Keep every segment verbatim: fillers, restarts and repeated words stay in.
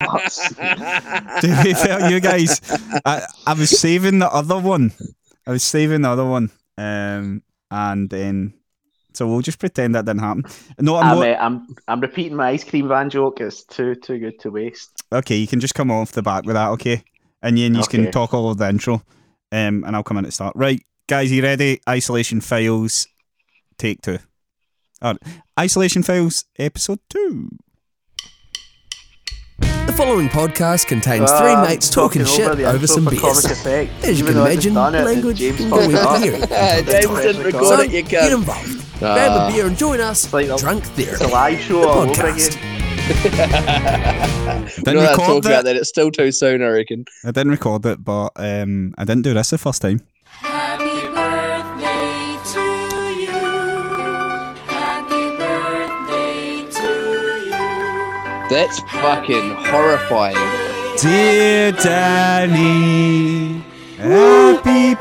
To be fair, you guys, I, I was saving the other one. I was saving the other one, um, and then so we'll just pretend that didn't happen. No, I'm I'm, not. uh, I'm I'm repeating my ice cream van joke. It's too too good to waste. Okay, you can just come off the back with that, okay? And you, and you Okay. can talk all of the intro, um, and I'll come in at the start. Right, guys, you ready? Isolation Files, take two. All right. Isolation Files, episode two. The following podcast contains Uh, three mates talking over shit the over intro some for beers. comic effect. As you Even can though I just imagine, done it, language James can fucked go it up. either. James didn't record So, it, you get cunt. involved. Grab a beer and join us. like a- Drunk It's a Theory. live show The all over podcast. again. Didn't You know that record talk that. about that. It's still too soon, I reckon. I didn't record it, but um, I didn't do this the first time. Happy birthday to you. Happy birthday to you. That's fucking horrifying. Dear Danny, happy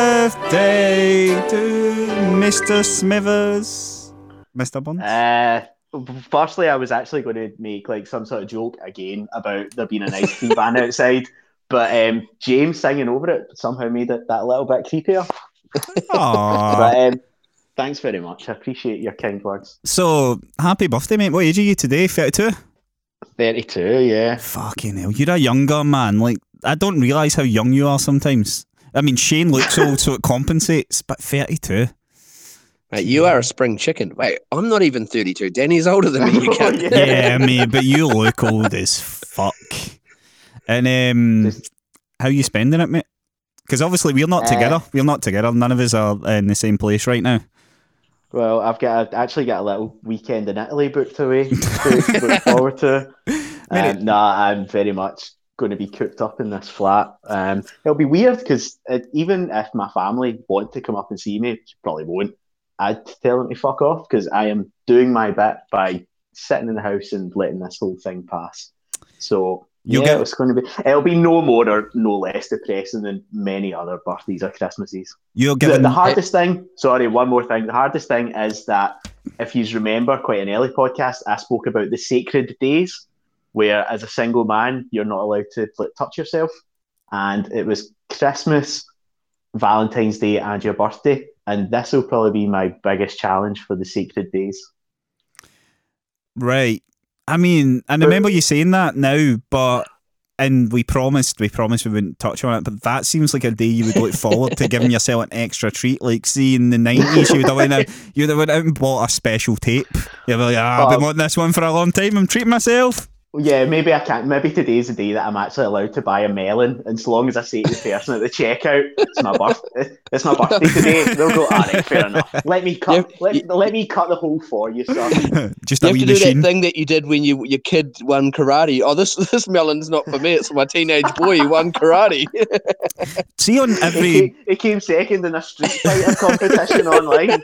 birthday to Mister Smithers. Mister Bond? Uh, firstly, I was actually going to make like some sort of joke again about there being an ice cream van outside, but um, James singing over it somehow made it that little bit creepier. Aww. But um, thanks very much. I appreciate your kind words. So, happy birthday, mate. What age are you today? thirty-two? thirty-two, yeah. Fucking hell. You're a younger man. Like, I don't realise how young you are sometimes. I mean, Shane looks old, so it compensates, but thirty-two. Mate, you are a spring chicken. Wait, I'm not even thirty-two. Danny's older than me, you cunt. Yeah. Yeah, mate, but you look old as fuck. And um, Just- how you spending it, mate? Because obviously we're not Uh, together. We're not together. None of us are in the same place right now. Well, I've got I actually got a little weekend in Italy booked away to look forward to. Um, nah, I'm very much going to be cooped up in this flat. Um, it'll be weird because even if my family want to come up and see me, which probably won't, I'd tell them to fuck off because I am doing my bit by sitting in the house and letting this whole thing pass. So You'll yeah, get- it's going to be. It'll be no more or no less depressing than many other birthdays or Christmases. You're The, giving the hardest thing, sorry, one more thing. The hardest thing is that if you remember quite an early podcast, I spoke about the sacred days where, as a single man, you're not allowed to like, touch yourself. And it was Christmas, Valentine's Day, and your birthday. And this will probably be my biggest challenge for the sacred days. right. I mean, I remember you saying that now, but and we promised, we promised we wouldn't touch on it. But that seems like a day you would look forward to giving yourself an extra treat. Like, see, in the nineties, you would have went out, you'd have went out and bought a special tape. You'd be like, ah, I've been Oh. wanting this one for a long time. I'm treating myself. Yeah, maybe I can't. Maybe today's the day that I'm actually allowed to buy a melon, and so long as I say to the person at the checkout, "It's my birthday. It's my birthday today," they'll go, "All right, fair enough. Let me cut. Yeah, let, y- let me cut the hole for you, sir." Just You a have wee to do machine. that thing that you did when you your kid won karate. Oh, this this melon's not for me. It's for my teenage boy who won karate. See on He every came, he came second in a street fighter competition online.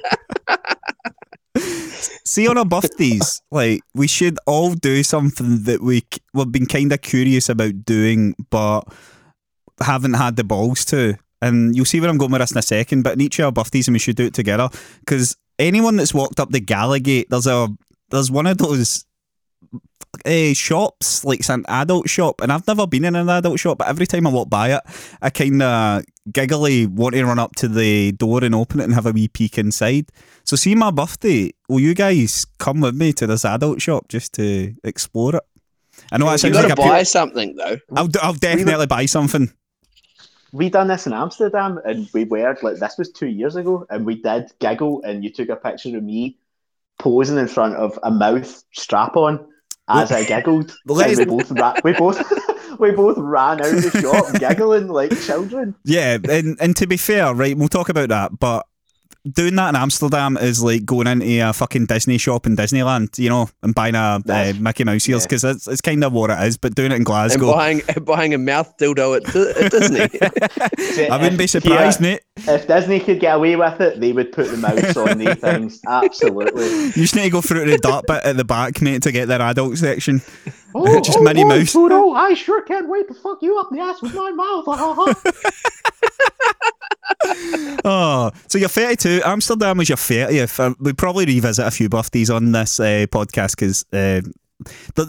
see on our birthdays, like we should all do something that we c- we've been kind of curious about doing, but haven't had the balls to. And you'll see where I'm going with this in a second. But in each of our birthdays, and we should do it together. Because anyone that's walked up the Gallagate, there's a there's one of those uh, shops, like it's an adult shop, and I've never been in an adult shop, but every time I walk by it, I kind of giggly want to run up to the door and open it and have a wee peek inside. So see my birthday, will you guys come with me to this adult shop just to explore it? I know that You sounds got to like a buy pure- something though. I'll, d- I'll definitely buy something. We done this in Amsterdam, and we were like, this was two years ago, and we did giggle, and you took a picture of me posing in front of a mouth strap on as I giggled. Let And us- we both ra- we both we both ran out of the shop giggling like children. Yeah, and, and to be fair, right, we'll talk about that, but doing that in Amsterdam is like going into a fucking Disney shop in Disneyland, you know, and buying a uh, That's- Mickey Mouse ears, yeah. because it's, it's kind of what it is, but doing it in And Glasgow, buying buying a mouth dildo at, Di- at Disney. I wouldn't be If- surprised, yeah, mate. If Disney could get away with it, they would put the mouse on these things. Absolutely. You just need to go through the dark bit at the back, mate, to get their adult section. Oh, Just oh, Minnie oh, Mouse. Pluto, I sure can't wait to fuck you up the ass with my mouth. Oh, so you're thirty-two. Amsterdam was your thirtieth. Uh, we'll probably revisit a few birthdays on this uh, podcast because uh, the, the,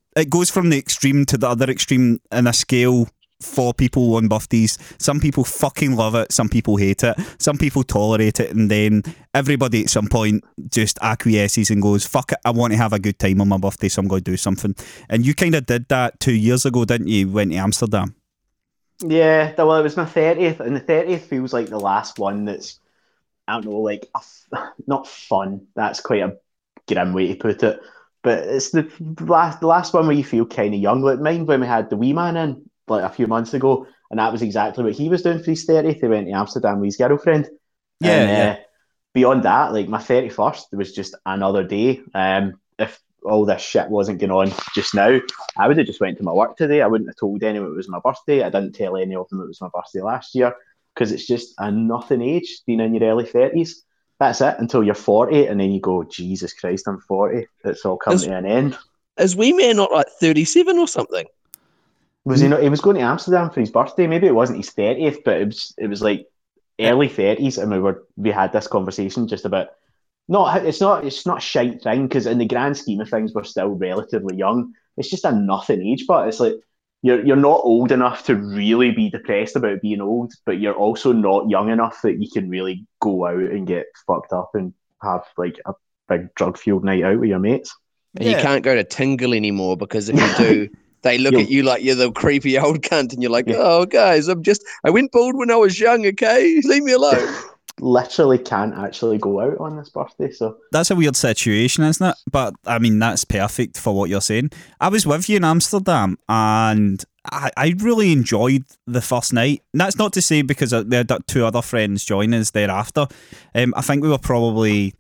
it goes from the extreme to the other extreme in a scale for people on birthdays. Some people fucking love it, some people hate it, some people tolerate it, and then everybody at some point just acquiesces and goes, fuck it, I want to have a good time on my birthday, so I'm going to do something. And you kind of did that two years ago, didn't you? Went to Amsterdam. Yeah, well, it was my thirtieth, and the thirtieth feels like the last one that's, I don't know, like, a f- not fun. That's quite a grim way to put it. But it's the last the last one where you feel kind of young. Like mine, when we had the wee man in, like a few months ago, and that was exactly what he was doing for his thirtieth. He went to Amsterdam with his girlfriend. Yeah, and, yeah. Uh, beyond that, like my thirty-first, it was just another day. Um, if all this shit wasn't going on just now, I would have just went to my work today. I wouldn't have told anyone it was my birthday. I didn't tell any of them it was my birthday last year, because it's just a nothing age, being in your early thirties. That's it until you're forty, and then you go, Jesus Christ, I'm forty. It's all coming Is- to an end. Is Wee Man not like thirty-seven or something? Was he not? He was going to Amsterdam for his birthday. Maybe it wasn't his thirtieth, but it was. It was like early thirties, and we were we had this conversation just about not. It's not. It's not a shite thing, because in the grand scheme of things, we're still relatively young. It's just a nothing age, but it's like you're you're not old enough to really be depressed about being old, but you're also not young enough that you can really go out and get fucked up and have like a big drug fueled night out with your mates. And you Yeah. can't go to Tingle anymore, because if you do, they look You'll- at you like you're the creepy old cunt, and you're like, Yeah. oh, guys, I'm just, I went bald when I was young, okay? Leave me alone. Literally can't actually go out on this birthday, so That's a weird situation, isn't it? But I mean, that's perfect for what you're saying. I was with you in Amsterdam, and I, I really enjoyed the first night. And that's not to say because we had two other friends join us thereafter. Um, I think we were probably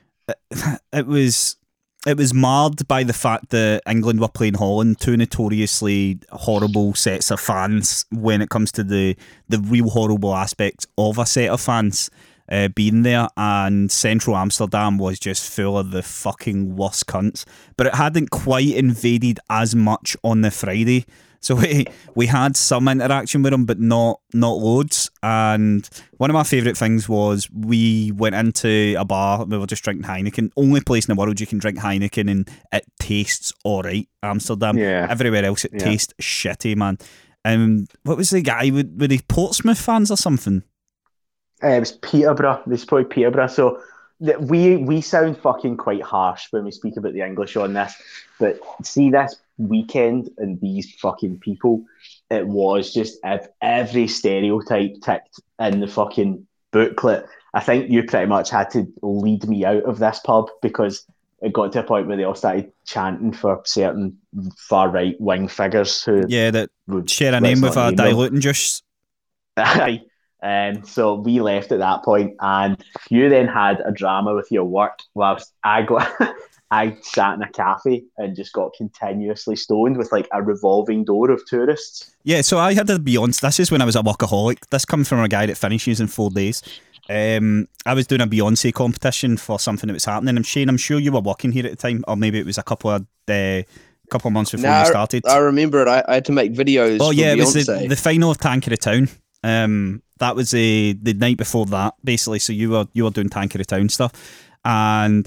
it was it was marred by the fact that England were playing Holland, two notoriously horrible sets of fans when it comes to the the real horrible aspects of a set of fans. Uh, being there, and central Amsterdam was just full of the fucking worst cunts, but it hadn't quite invaded as much on the Friday, so we we had some interaction with them, but not not loads. And one of my favourite things was we went into a bar, we were just drinking Heineken, only place in the world you can drink Heineken and it tastes alright. Amsterdam. Yeah. Everywhere else it Yeah. tastes shitty, man. Um, what was the guy with, with the Portsmouth fans or something? Uh, it was Peterborough. They supported Peterborough. So th- we we sound fucking quite harsh when we speak about the English on this. But see, this weekend and these fucking people, it was just ev- every stereotype ticked in the fucking booklet. I think you pretty much had to lead me out of this pub, because it got to a point where they all started chanting for certain far right wing figures who Yeah, that would share a let's name with not a name them. diluting juice. Aye. Um, so we left at that point, and you then had a drama with your work, whilst I got I sat in a cafe and just got continuously stoned with like a revolving door of tourists. Yeah, so I had a Beyonce. This is when I was a workaholic. This comes from a guy that finishes in four days. Um, I was doing a Beyonce competition for something that was happening. And Shane, I'm sure you were working here at the time, or maybe it was a couple of uh, couple of months before No, you started. I remember it. I, I had to make videos. Oh for yeah, it was the, Beyonce. the final of Tank of the Town. Um, that was uh, the night before that, basically. So you were you were doing Tank of the Town stuff, and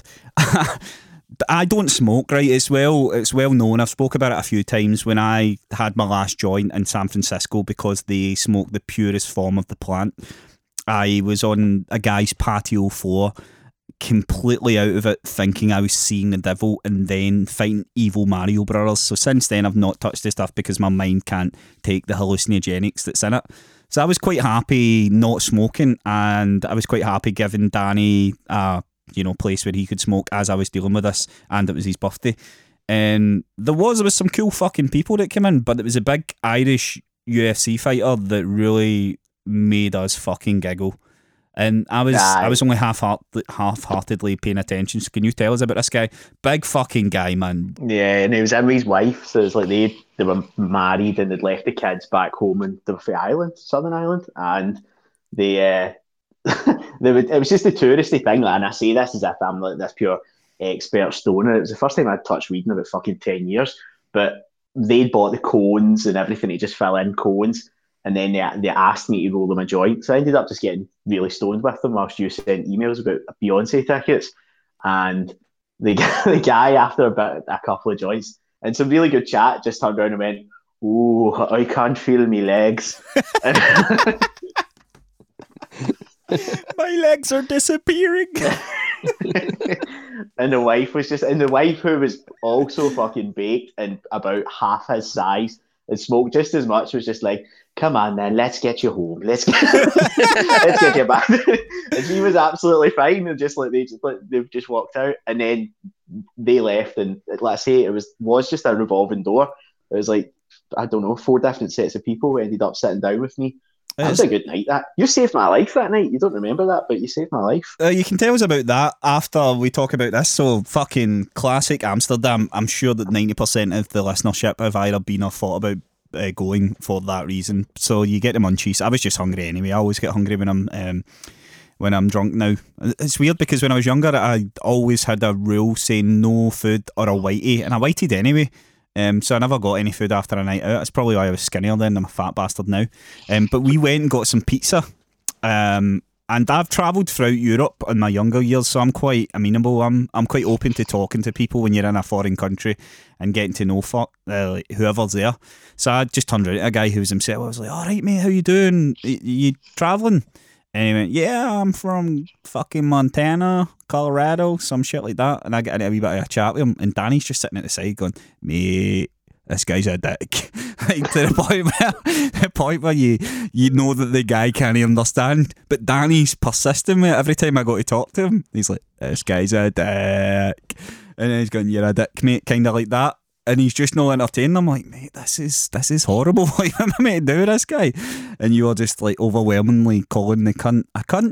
I don't smoke, right? It's well it's well known. I've spoke about it a few times. When I had my last joint in San Francisco, because they smoke the purest form of the plant, I was on a guy's patio floor, completely out of it, thinking I was seeing the devil, and then fighting evil Mario Brothers. So since then, I've not touched the stuff because my mind can't take the hallucinogenics that's in it. So I was quite happy not smoking, and I was quite happy giving Danny a you know place where he could smoke as I was dealing with this, and it was his birthday. And there was there was some cool fucking people that came in, but it was a big Irish U F C fighter that really made us fucking giggle. And I was Aye. I was only half half heartedly paying attention. So can you tell us about this guy? Big fucking guy, man. Yeah, and he was in with his wife, so it's like they they were married and they'd left the kids back home in the Ireland, Southern Ireland, and they uh, they would, it was just a touristy thing. Like, and I say this as if I'm like this pure expert stoner. It was the first time I'd touched weed in about fucking ten years, but they'd bought the cones and everything to just fill in cones. And then they, they asked me to roll them a joint. So I ended up just getting really stoned with them whilst you sent emails about Beyonce tickets. And the, the guy, after about a couple of joints, and some really good chat. Just turned around and went, "Ooh, I can't feel me legs." My legs are disappearing. And the wife was just, and the wife who was also fucking baked and about half his size and smoked just as much, was just like, "Come on, then, let's get you home. Let's get, let's get you back." And she was absolutely fine, and just like they just like, they've just walked out, and then they left, and like I say, it was was just a revolving door. It was like, I don't know, four different sets of people who ended up sitting down with me. That was a good night. That you saved my life that night. You don't remember that, but you saved my life. Uh, you can tell us about that after we talk about this. So, fucking classic Amsterdam. I'm sure that ninety percent of the listenership have either been or thought about uh, going for that reason. So you get the munchies. I was just hungry anyway. I always get hungry when I'm um, when I'm drunk now. It's weird because when I was younger, I always had a rule saying no food or a whitey, and I whited anyway. Um, so I never got any food after a night out. That's probably why I was skinnier then. I'm a fat bastard now. Um, but we went and got some pizza. Um, and I've travelled throughout Europe in my younger years, so I'm quite amenable. I'm I'm quite open to talking to people when you're in a foreign country and getting to know fuck, uh, like whoever's there. So I just turned around to a guy who was himself. I was like, "All right, mate, how you doing? Y- you travelling?" And he went, "Yeah, I'm from fucking Montana, Colorado, some shit like that." And I get into a wee bit of a chat with him, and Danny's just sitting at the side going, "Mate, this guy's a dick." Like, to the point where, the point where you, you know that the guy can't understand, but Danny's persisting with it. Every time I go to talk to him, he's like, "This guy's a dick." And then he's going, "You're a dick, mate," kind of like that. And he's just not entertaining. I'm like, "Mate, this is this is horrible. Like, what am I meant to do with this guy?" And you are just like overwhelmingly calling the cunt a cunt.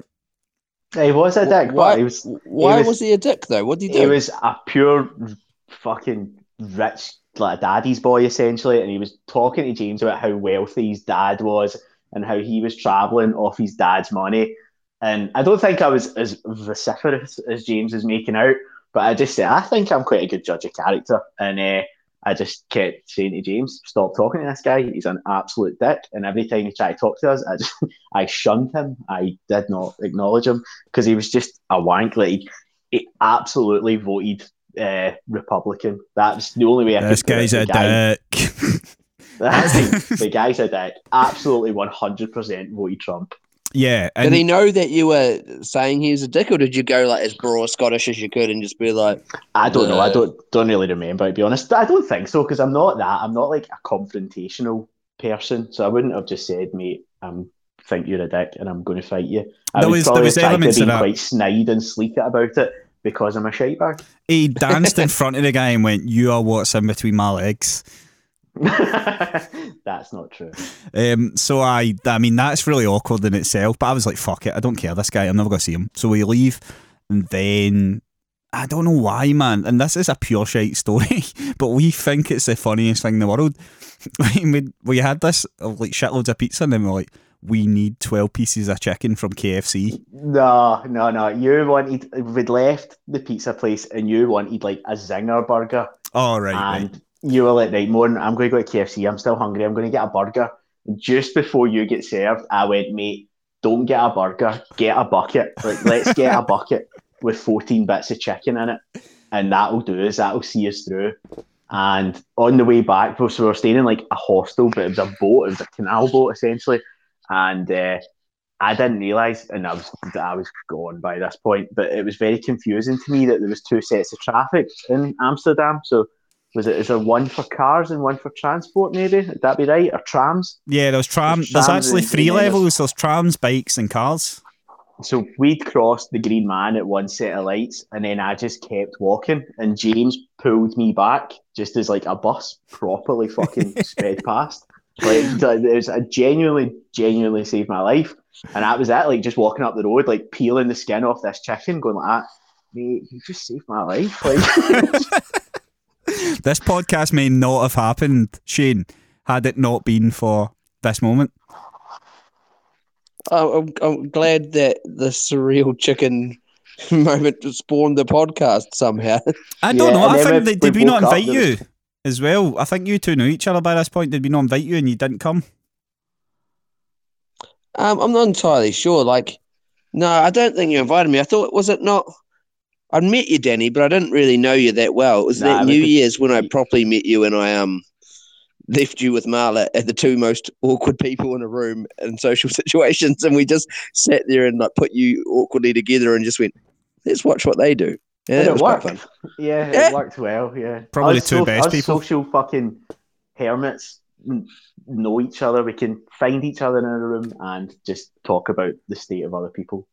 He was a dick, Why, but he was. why he was, was he a dick though? What did he He do? was a pure fucking rich, like a daddy's boy essentially, and he was talking to James about how wealthy his dad was and how he was travelling off his dad's money. And I don't think I was as vociferous as James is making out, but I just said I think I'm quite a good judge of character, and uh, I just kept saying to James, "Stop talking to this guy. He's an absolute dick." And every time he tried to talk to us, I just I shunned him. I did not acknowledge him because he was just a wank. Like he absolutely voted uh, Republican. That's the only way I This could put guy's it. a The guy- dick. the guy's a dick. Absolutely one hundred percent voted Trump. Yeah. Did And he know that you were saying he was a dick, or did you go like as broad Scottish as you could and just be like, I don't know. I Uh, don't don't really remember, to be honest. I don't think so because I'm not that. I'm not like a confrontational person, so I wouldn't have just said, "Mate, I think you're a dick and I'm going to fight you." I There would was- probably there was have tried to elements be of that. quite snide and sleek about it because I'm a shite bag. he danced in front of the guy and went, "You are what's in between my legs." That's not true. Um, so I, I mean, that's really awkward in itself. But I was like, "Fuck it, I don't care. This guy, I'm never gonna see him." So we leave, and then I don't know why, man. And this is a pure shite story, but we think it's the funniest thing in the world. we we had this of like shitloads of pizza, and then we're like, "We need twelve pieces of chicken from K F C." No, no, no. You wanted, we'd left the pizza place and you wanted like a zinger burger. Oh right, And right. you were like, "Right, Morn, I'm going to go to K F C. I'm still hungry. I'm going to get a burger." And just before you get served, I went, "Mate, don't get a burger. Get a bucket. Like, let's get a bucket with fourteen bits of chicken in it. And that'll do us. That'll see us through." And on the way back, so we were staying in like a hostel, but it was a boat. It was a canal boat, essentially. And uh, I didn't realise, and I was I was gone by this point, but it was very confusing to me that there was two sets of traffic in Amsterdam. So was it is there one for cars and one for transport? Maybe would that be right? Or trams? Yeah, there's tram. There's There's trams actually and- three and then levels. There's trams, bikes, and cars. So we'd crossed the green man at one set of lights, and then I just kept walking, and James pulled me back just as like a bus properly fucking sped past. Like it was a genuinely, genuinely saved my life, and that was it. Like just walking up the road, like peeling the skin off this chicken, going like that. Mate, you just saved my life. Like This podcast may not have happened, Shane, had it not been for this moment. Oh, I'm, I'm glad that the surreal chicken moment spawned the podcast somehow. I don't Yeah, know. and I then think we- they, did we we not woke up, invite there you as well? I think you two knew each other by this point. Did we not invite you and you didn't come? Um, I'm not entirely sure. Like, no, I don't think you invited me. I thought, was it not? I'd met you, Danny, but I didn't really know you that well. It was Nah, that it New was- Year's when I properly met you, and I um left you with Marla at the two most awkward people in a room in social situations, and we just sat there and like put you awkwardly together and just went, let's watch what they do. Yeah, And it it was quite worked. fun. Yeah, Yeah. it worked well. Yeah, Probably Us the two so- best us people. Social fucking hermits n- know each other. We can find each other in a room and just talk about the state of other people.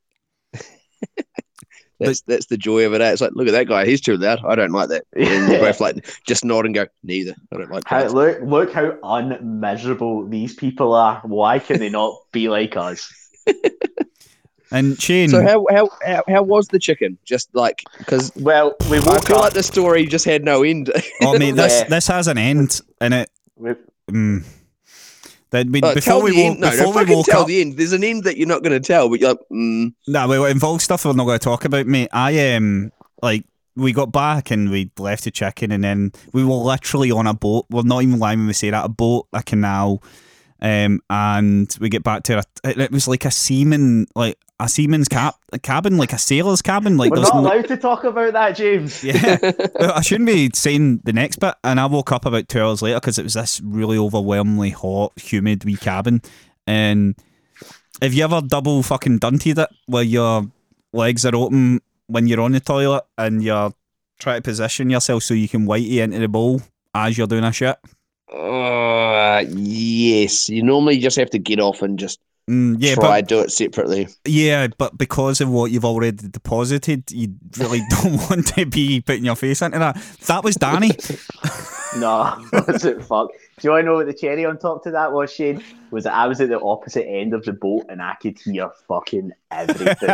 That's that's the joy of it. Eh? It's like, look at that guy, he's too loud. I don't like that. And we both like just nod and go, neither. I don't like How, crowds. look, look how unmiserable these people are. Why can they not be like us? And Shane, So how, how how how was the chicken? Just like because Well, we I woke feel up. like the story just had no end. oh mate, this Yeah. this has an end, and it. we- Mm, that we, Uh, before tell we the woke, end. No, before no, we fucking woke tell up, the end. There's an end that you're not going to tell, but you're like, mm, nah, well, it involves stuff we're not going to talk about, mate. I um like we got back and we left the chicken, and then we were literally on a boat. We're not even lying when we say that, a boat, a canal, um, and we get back to a, it, it was like a seaman, like a seaman's cap, a cabin, like a sailor's cabin, like We're there's not no- allowed to talk about that, James. Yeah, well, I shouldn't be saying the next bit. And I woke up about two hours later because it was this really overwhelmingly hot, humid wee cabin. And have you ever double fucking dunted it where your legs are open when you're on the toilet and you're trying to position yourself so you can whitey into the bowl as you're doing a shit? uh, yes. You normally just have to get off and just Mm, yeah, try but do it separately. yeah, but because of what you've already deposited, you really don't want to be putting your face into that. That was Danny. No, was it fuck? Do you want to know what the cherry on top to that was, Shane? Was that I was at the opposite end of the boat and I could hear fucking everything.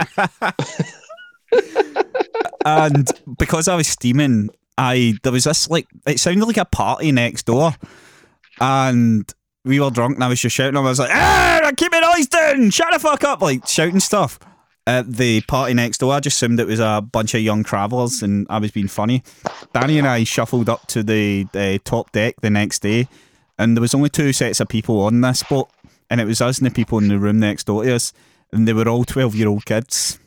And because I was steaming, I there was this like it sounded like a party next door, and we were drunk, and I was just shouting. I was like, "Ah, keep your noise down! Shut the fuck up!" Like shouting stuff at the party next door. I just assumed it was a bunch of young travellers, and I was being funny. Danny and I shuffled up to the, the top deck the next day, and there was only two sets of people on this boat, and it was us and the people in the room next door to us, and they were all twelve-year-old kids.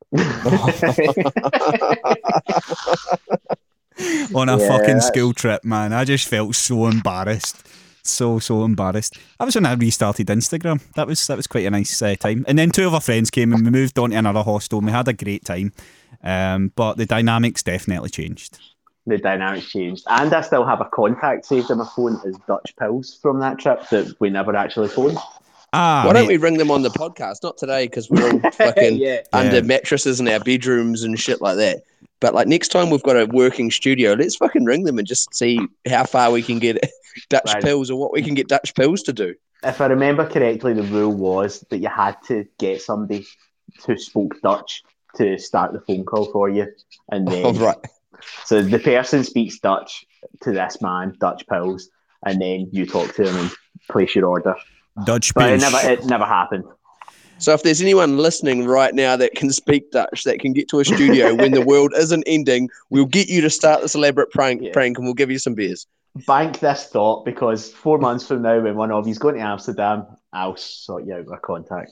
On a Yeah, fucking that's- school trip, man. I just felt so embarrassed. So, so embarrassed. That was when I restarted Instagram. That was that was quite a nice uh, time. And then two of our friends came and we moved on to another hostel and we had a great time. Um, but the dynamics definitely changed. The dynamics changed. And I still have a contact saved on my phone as Dutch Pills from that trip that we never actually phoned. Ah, Why don't mate. we ring them on the podcast? Not today because we're all fucking Yeah. under Yeah. mattresses in our bedrooms and shit like that. But like next time we've got a working studio, let's fucking ring them and just see how far we can get Dutch Right. Pills or what we can get Dutch Pills to do. If I remember correctly, the rule was that you had to get somebody who spoke Dutch to start the phone call for you. And then Oh, right. so the person speaks Dutch to this man, Dutch Pills, and then you talk to him and place your order. Dutch But it Pills. never it never happened. So if there's anyone listening right now that can speak Dutch, that can get to a studio when the world isn't ending, we'll get you to start this elaborate prank, Yeah. prank and we'll give you some beers. Bank this thought because four months from now, when one of you's going to Amsterdam, I'll sort you out with a contact.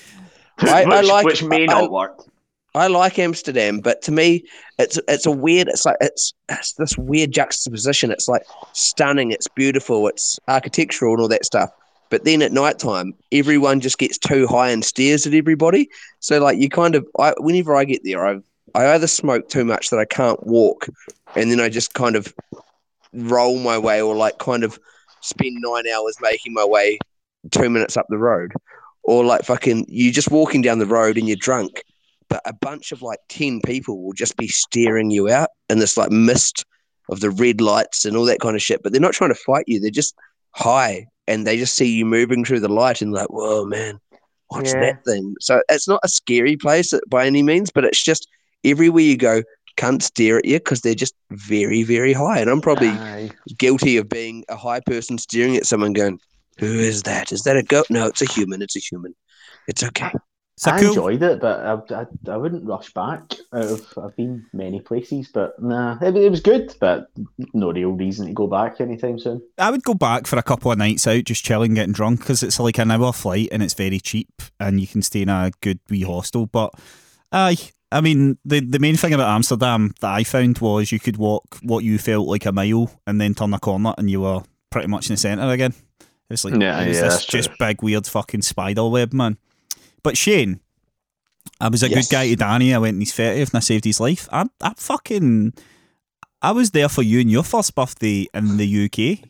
I- I which, like- which may I- not work. I like Amsterdam, but to me, it's it's a weird. It's like it's, it's this weird juxtaposition. It's like stunning. It's beautiful. It's architectural and all that stuff. But then at night time, everyone just gets too high and stares at everybody. So like you kind of, I, whenever I get there, I I either smoke too much that I can't walk, and then I just kind of roll my way, or like kind of spend nine hours making my way two minutes up the road, or like fucking you just walking down the road and you're drunk. But a bunch of like ten people will just be staring you out in this like mist of the red lights and all that kind of shit. But they're not trying to fight you. They're just high and they just see you moving through the light and like, whoa, man, what's Yeah. that thing? So it's not a scary place by any means, but it's just everywhere you go, can't stare at you because they're just very, very high. And I'm probably Aye. guilty of being a high person staring at someone going, who is that? Is that a goat? No, it's a human. It's a human. It's okay. So I cool. enjoyed it, but I, I, I wouldn't rush back. Out of, I've been many places, but nah, it, it was good, but no real reason to go back anytime soon. I would go back for a couple of nights out, just chilling, getting drunk, because it's like an hour flight and it's very cheap, and you can stay in a good wee hostel. But aye, I mean, the the main thing about Amsterdam that I found was you could walk what you felt like a mile and then turn a corner and you were pretty much in the centre again. It's like Yeah, it was yeah, this that's just true. big weird fucking spider web, man. But Shane, I was a Yes. good guy to Danny. I went in his thirtieth and I saved his life. I I fucking I was there for you and your first birthday in the U K.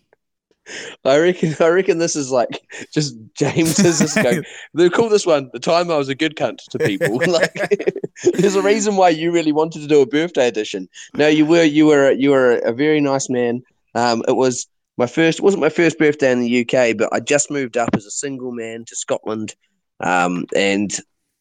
I reckon. I reckon this is like just James is just going. They call this one the time I was a good cunt to people. Like, there's a reason why you really wanted to do a birthday edition. No, you were you were you were a very nice man. Um, it was my first. It wasn't my first birthday in the U K, but I just moved up as a single man to Scotland, um, and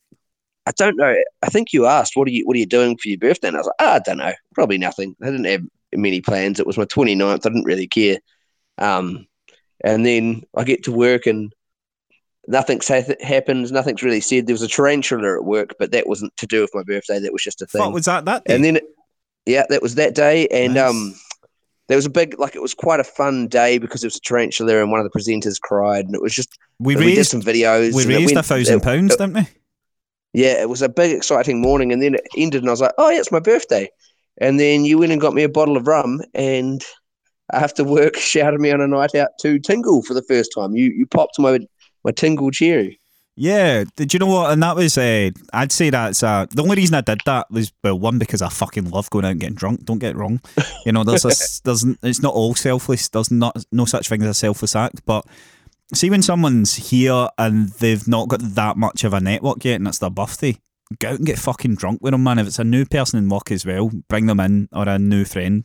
I don't know. I think you asked, "What are you What are you doing for your birthday?" And I was like, oh, "I don't know. Probably nothing. I didn't have many plans. It was my twenty-ninth. I didn't really care." Um, and then I get to work and nothing's ha- happens. Nothing's really said. There was a tarantula at work, but that wasn't to do with my birthday. That was just a thing. What was that that day? And then, yeah, that was that day. And Nice. um, there was a big, like, it was quite a fun day because there was a tarantula and one of the presenters cried. And it was just, we and we did raised some videos. we and it raised went- a thousand it- pounds, it- didn't we? Yeah, it was a big, exciting morning. And then it ended and I was like, oh, yeah, it's my birthday. And then you went and got me a bottle of rum and after work shouted me on a night out to Tingle for the first time. You you popped my my Tingle cherry. Yeah, did you know what? And that was, uh, I'd say that's uh, the only reason I did that was, well, one, because I fucking love going out and getting drunk. Don't get it wrong. You know, there's this, there's, it's not all selfless. There's not no such thing as a selfless act. But see, when someone's here and they've not got that much of a network yet, and it's their birthday, go out and get fucking drunk with them, man. If it's a new person in work as well, bring them in, or a new friend.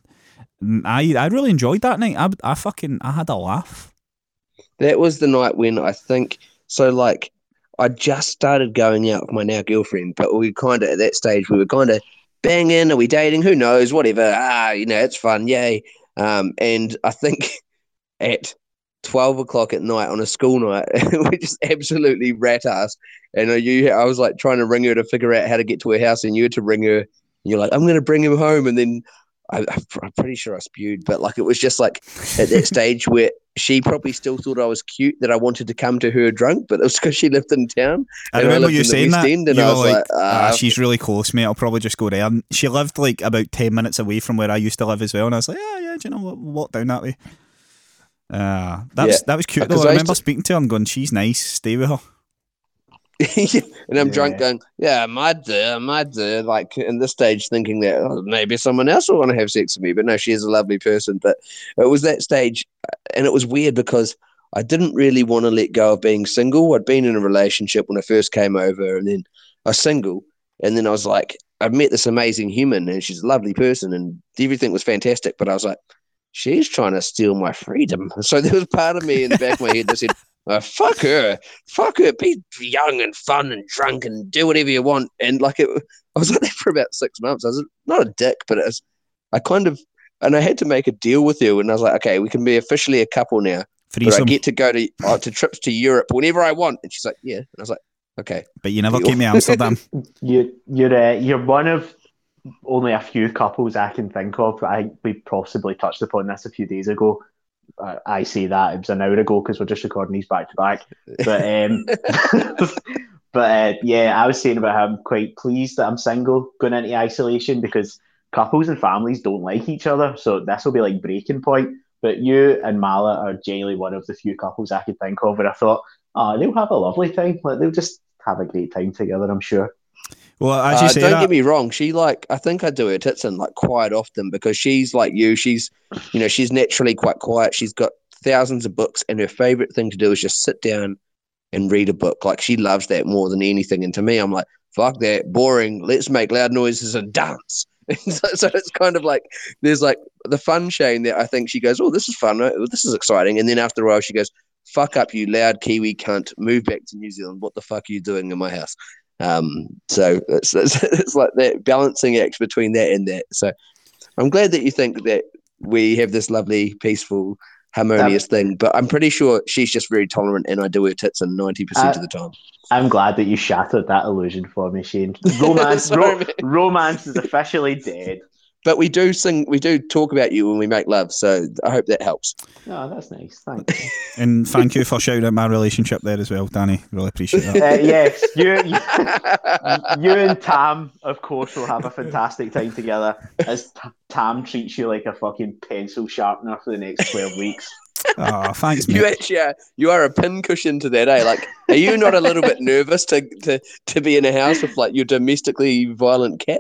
I I really enjoyed that night. I I fucking I had a laugh. That was the night when I think so. Like I just started going out with my now girlfriend, but we kind of at that stage we were kind of banging. Are we dating? Who knows? Whatever. Ah, you know, it's fun. Yay. Um, and I think at twelve o'clock at night on a school night, we just absolutely rat ass. And uh, you, I was like trying to ring her to figure out how to get to her house, and you had to ring her. And you're like, I'm going to bring him home, and then. I, I'm pretty sure I spewed, but like it was just like at that stage where she probably still thought I was cute that I wanted to come to her drunk, but it was because she lived in town. I and remember lived you in the saying West that. End, and You I were was like, like, ah, uh, she's really close, mate. I'll probably just go there. And she lived like about ten minutes away from where I used to live as well. And I was like, yeah, yeah, do you know what? We'll walk down that way. Uh, that, was, Yeah. that was cute Because though. I I used remember to- speaking to her and going, she's nice, stay with her. and I'm Yeah. drunk going, yeah, I might do, I might do. Like in this stage, thinking that oh, maybe someone else will want to have sex with me, but no, she is a lovely person. But it was that stage, and it was weird because I didn't really want to let go of being single. I'd been in a relationship when I first came over, and then I was single, and then I was like, I've met this amazing human, and she's a lovely person, and everything was fantastic. But I was like, she's trying to steal my freedom. So there was part of me in the back of my head that said, oh, fuck her, fuck her, be young and fun and drunk and do whatever you want. And like it, I was like that for about six months. I was not a dick, but it was, I kind of, and I had to make a deal with her. And I was like, okay, we can be officially a couple now. But I Threesome. get to go to uh, to trips to Europe whenever I want. And she's like, yeah. And I was like, okay. But you never Deal. came to Amsterdam. You, you're uh, you're one of only a few couples I can think of. I think we possibly touched upon this a few days ago. Uh, I say that it was an hour ago because we're just recording these back to back. But um, but uh, yeah, I was saying about how I'm quite pleased that I'm single going into isolation because couples and families don't like each other. So this will be like breaking point. But you and Mala are genuinely one of the few couples I could think of where I thought, oh, they'll have a lovely time. Like they'll just have a great time together, I'm sure. Well, as you Uh, say don't that, get me wrong. She like I think I do her tits in like quite often because she's like you. She's you know she's naturally quite quiet. She's got thousands of books, and her favorite thing to do is just sit down and read a book. Like she loves that more than anything. And to me, I'm like, fuck that, boring. Let's make loud noises and dance. so, so it's kind of like there's like the fun Shane that I think she goes, oh, this is fun. Oh, this is exciting. And then after a while, she goes, fuck up, you loud Kiwi cunt. Move back to New Zealand. What the fuck are you doing in my house? Um, so it's, it's, it's like that balancing act between that and that. So I'm glad that you think that we have this lovely, peaceful, harmonious thing, but I'm pretty sure she's just very tolerant and I do her tits in ninety percent Uh, of the time. I'm glad that you shattered that illusion for me, Shane. Romance, Sorry, ro- man. romance is officially dead. but we do sing, we do talk about you when we make love. So I hope that helps. Oh, that's nice. Thanks. And thank you for shouting out my relationship there as well, Danny. Really appreciate that. Uh, yes, you, you, you and Tam, of course, will have a fantastic time together as T- Tam treats you like a fucking pencil sharpener for the next twelve weeks. Oh, thanks, mate. You actually are, you are a pincushion to that, eh? Like, are you not a little bit nervous to, to, to be in a house with like your domestically violent cat?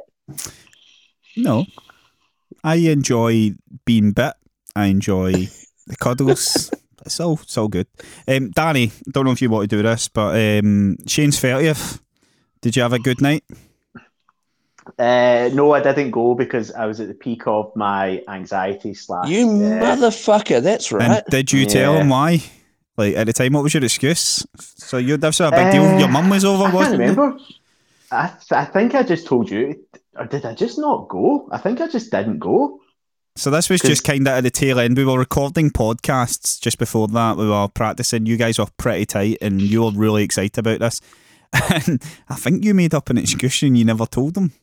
No. I enjoy being bit. I enjoy the cuddles. It's all, it's all good. Um, Danny, don't know if you want to do this, but um, Shane's thirtieth. Did you have a good night? Uh, no, I didn't go because I was at the peak of my anxiety slash. You uh, motherfucker, that's right. And did you tell Yeah. him why? Like, at the time, what was your excuse? So you this was a big deal. Uh, Your mum was over, I can't wasn't it? remember. I, th- I think I just told you, or did I just not go? I think I just didn't go. So this was just kind of at the tail end. We were recording podcasts just before that. We were practicing. You guys were pretty tight and you were really excited about this. And I think you made up an excuse and you never told them.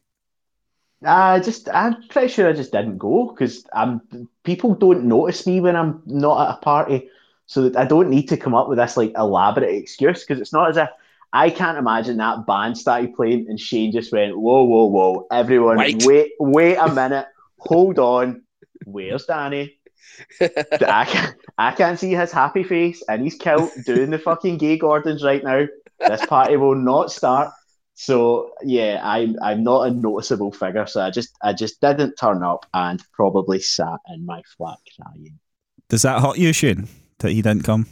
I just, I'm pretty sure I just didn't go because I'm. people don't notice me when I'm not at a party, so that I don't need to come up with this like elaborate excuse because it's not as if I can't imagine that band started playing and Shane just went, whoa, whoa, whoa, everyone, Wait. wait, wait a minute, hold on, where's Danny? I can't, I can't see his happy face and his kilt doing the fucking gay Gordons right now. This party will not start. So yeah, I'm I'm not a noticeable figure. So I just I just didn't turn up and probably sat in my flat crying. Does that hurt you, Shane, that he didn't come?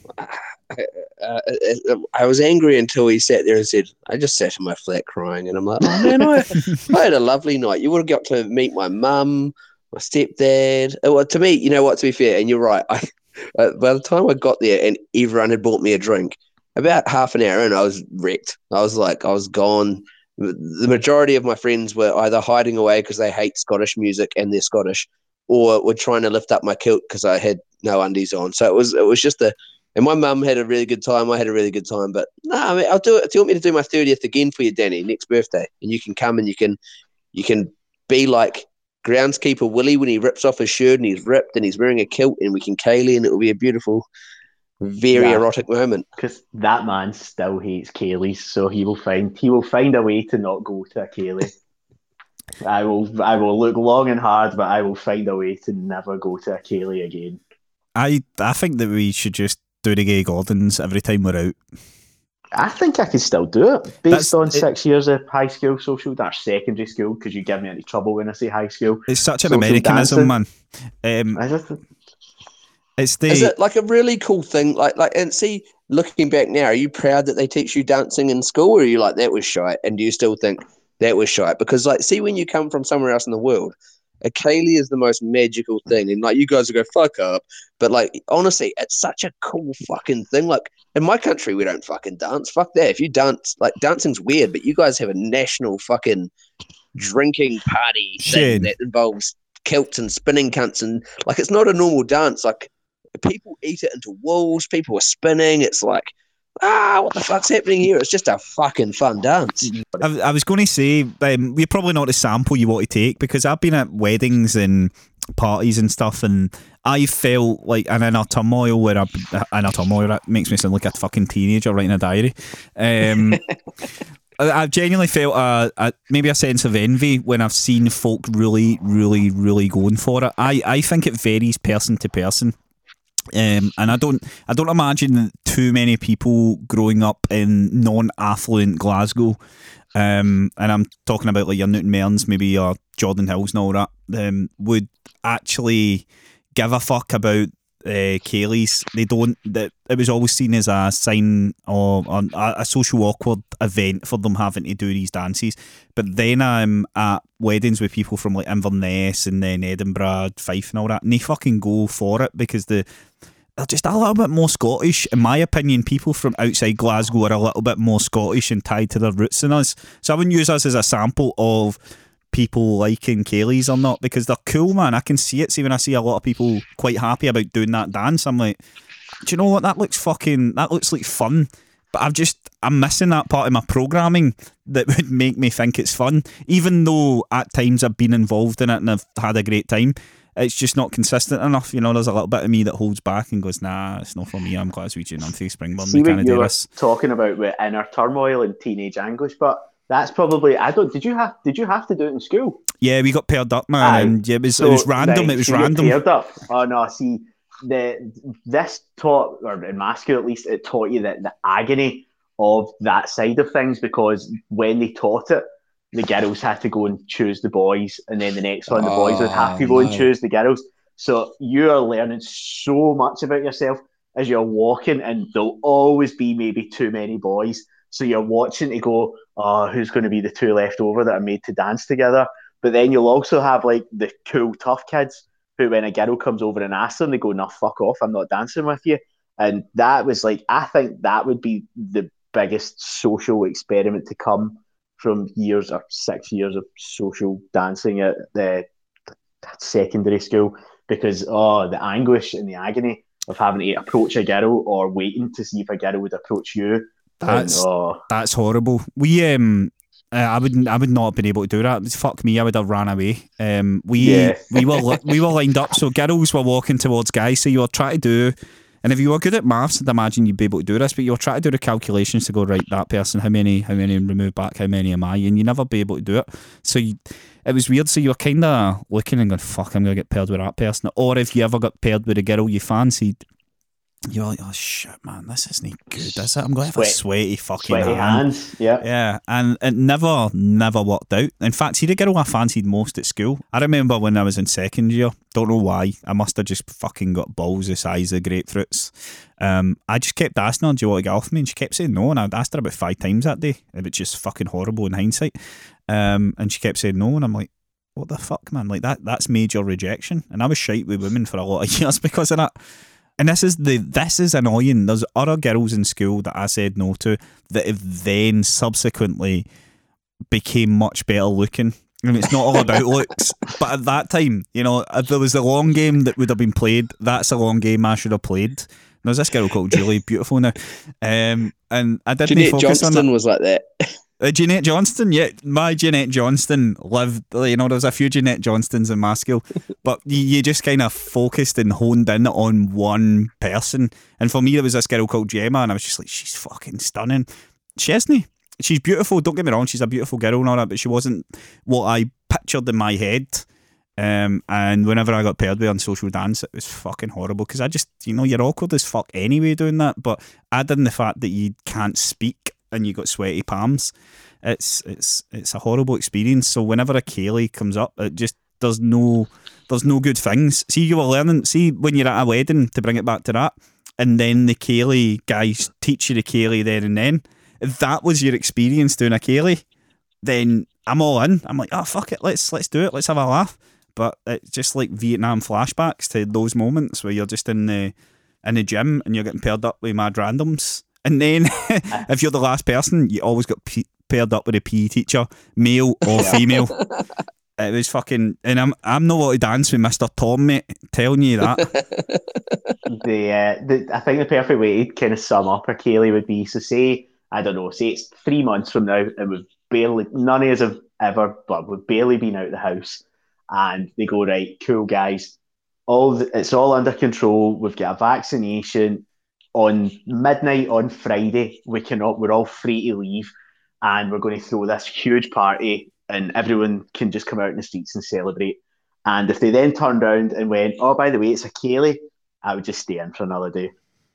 Uh, I was angry until he sat there and said, I just sat in my flat crying. And I'm like, oh man, I, I had a lovely night. You would have got to meet my mum, my stepdad. Uh, Well, to me, you know what, to be fair, and you're right, I, uh, by the time I got there and everyone had bought me a drink, about half an hour in, I was wrecked. I was like, I was gone. The majority of my friends were either hiding away because they hate Scottish music and they're Scottish, or were trying to lift up my kilt because I had no undies on. So it was it was just a, and my mum had a really good time. I had a really good time. But no, I mean, I'll do it. Do you want me to do my thirtieth again for you, Danny, next birthday? And you can come and you can you can be like groundskeeper Willie when he rips off his shirt and he's ripped and he's wearing a kilt and we can Kaylee and it will be a beautiful, very Yeah. erotic moment. Because that man still hates Kaylee's, so he will find he will find a way to not go to a Kaylee. I will I will look long and hard, but I will find a way to never go to a Kaylee again. I I think that we should just do the gay Gordons every time we're out. I think I can still do it based That's- on it- six years of high school social, that's secondary school, because you give me any trouble when I say high school. It's such an Social Americanism, man. dancing. Um, I just, it's the Is it like a really cool thing? Like, like, and see, looking back now, are you proud that they teach you dancing in school, or are you like that was shite? And do you still think that was shite? Because, like, see, when you come from somewhere else in the world, a Kaylee is the most magical thing, and like you guys will go fuck up, but like honestly, it's such a cool fucking thing. Like in my country, we don't fucking dance. Fuck that. If you dance, like dancing's weird, but you guys have a national fucking drinking party Shane. thing that involves kilts and spinning cunts, and like it's not a normal dance. Like people eat it into walls. People are spinning. It's like, ah, what the fuck's happening here? It's just a fucking fun dance. I, I was going to say, um, we're probably not the sample you want to take, because I've been at weddings and parties and stuff, and I felt like an inner turmoil where I've inner turmoil. That makes me sound like a fucking teenager writing a diary. Um, I- I've genuinely felt a, a maybe a sense of envy when I've seen folk really, really, really going for it. I, I think it varies person to person. Um, and I don't, I don't imagine too many people growing up in non-affluent Glasgow, um, and I'm talking about like your Newton Mearns, maybe your Jordan Hills and all that, um, would actually give a fuck about uh, Kayleys. They don't. That it was always seen as a sign of a, a social awkward event for them having to do these dances. But then I'm at weddings with people from like Inverness and then Edinburgh, Fife and all that, and they fucking go for it because the they're just a little bit more Scottish. In my opinion, people from outside Glasgow are a little bit more Scottish and tied to their roots than us. So I wouldn't use us as a sample of people liking Kayleys or not, because they're cool, man. I can see it. See, when I see a lot of people quite happy about doing that dance, I'm like, do you know what? That looks fucking, that looks like fun. but I've just I'm missing that part of my programming that would make me think it's fun, even though at times I've been involved in it and I've had a great time. It's just not consistent enough. You know, there's a little bit of me that holds back and goes, nah, it's not for me. I'm Glaswegian. I'm from Springburn. See We what can't you do were this. talking about with inner turmoil and teenage anguish, but that's probably I don't. Did you have Did you have to do it in school? Yeah, we got paired up, man, Aye. and yeah, it was So, it was random. right, it was so you get random. paired up. Oh no, see the this taught, or in my school at least, it taught you that the agony of that side of things, because when they taught it, the girls had to go and choose the boys, and then the next one, the boys would have to go Oh, and no. choose the girls. So you are learning so much about yourself as you're walking, and there'll always be maybe too many boys. So you're watching to go, oh, who's going to be the two left over that are made to dance together? But then you'll also have like the cool, tough kids who, when a girl comes over and asks them, they go, no, fuck off, I'm not dancing with you. And that was like, I think that would be the biggest social experiment to come from years or six years of social dancing at the secondary school. Because, oh, the anguish and the agony of having to approach a girl or waiting to see if a girl would approach you. That's and, oh, that's horrible. We um, uh, I wouldn't, I would not have been able to do that. Fuck me, I would have ran away. Um, we Yeah. we were li- we were lined up, so girls were walking towards guys. So you were trying to do, and if you were good at maths, I'd imagine you'd be able to do this. But you were trying to do the calculations to go, right, that person, how many, how many remove back, how many am I, and you never be able to do it. So you, it was weird. So you were kind of looking and going, fuck, I'm gonna get paired with that person. Or if you ever got paired with a girl you fancied, you're like, oh shit, man, this isn't good, is it? I'm going to have a Sweat- sweaty fucking sweaty hand. hands. Yeah. Yeah, and it never, never worked out. In fact, see the girl I fancied most at school. I remember when I was in second year, don't know why, I must have just fucking got balls the size of grapefruits. Um, I just kept asking her, do you want to get off me? And she kept saying no, and I'd asked her about five times that day, which is fucking horrible in hindsight. Um, and she kept saying no, and I'm like, what the fuck, man? Like, that that's major rejection. And I was shite with women for a lot of years because of that. And this is the this is annoying. There's other girls in school that I said no to that have then subsequently became much better looking. I mean, it's not all about looks, but at that time, you know, if there was a long game that would have been played, that's a long game I should have played. There's this girl called Julie, beautiful now, um, and I didn't Jeanette focus on Johnston that. was like that. Uh, Jeanette Johnston, yeah, my Jeanette Johnston lived, you know, there was a few Jeanette Johnstons in my school, but you, you just kind of focused and honed in on one person. And for me, there was this girl called Gemma, and I was just like, she's fucking stunning. She isn't. She's beautiful, don't get me wrong, she's a beautiful girl and all that, but she wasn't what I pictured in my head. Um, and whenever I got paired with her on social dance, it was fucking horrible because I just, you know, you're awkward as fuck anyway doing that. But add in the fact that you can't speak and you got sweaty palms, it's it's it's a horrible experience. So whenever a Kaylee comes up, it just there's no there's no good things. See, you were learning. See, when you're at a wedding, to bring it back to that, and then the Kaylee guys teach you the Kaylee there and then. If that was your experience doing a Kaylee, then I'm all in. I'm like, oh fuck it, let's let's do it. Let's have a laugh. But it's just like Vietnam flashbacks to those moments where you're just in the in the gym and you're getting paired up with mad randoms. And then if you're the last person, you always got p- paired up with a P E teacher, male or female. It was fucking, and I'm I'm not allowed to dance with Mister Tom, mate. Telling you that. the, uh, the I think the perfect way to kind of sum up a Kaylee would be, so say, I don't know, say it's three months from now and we've barely, none of us have ever, but we've barely been out of the house, and they go, right, cool guys, all the, it's all under control, we've got a vaccination, on midnight on Friday, we can all, we're all free to leave, and we're going to throw this huge party and everyone can just come out in the streets and celebrate. And if they then turned around and went, oh, by the way, it's a Kaylee, I would just stay in for another day.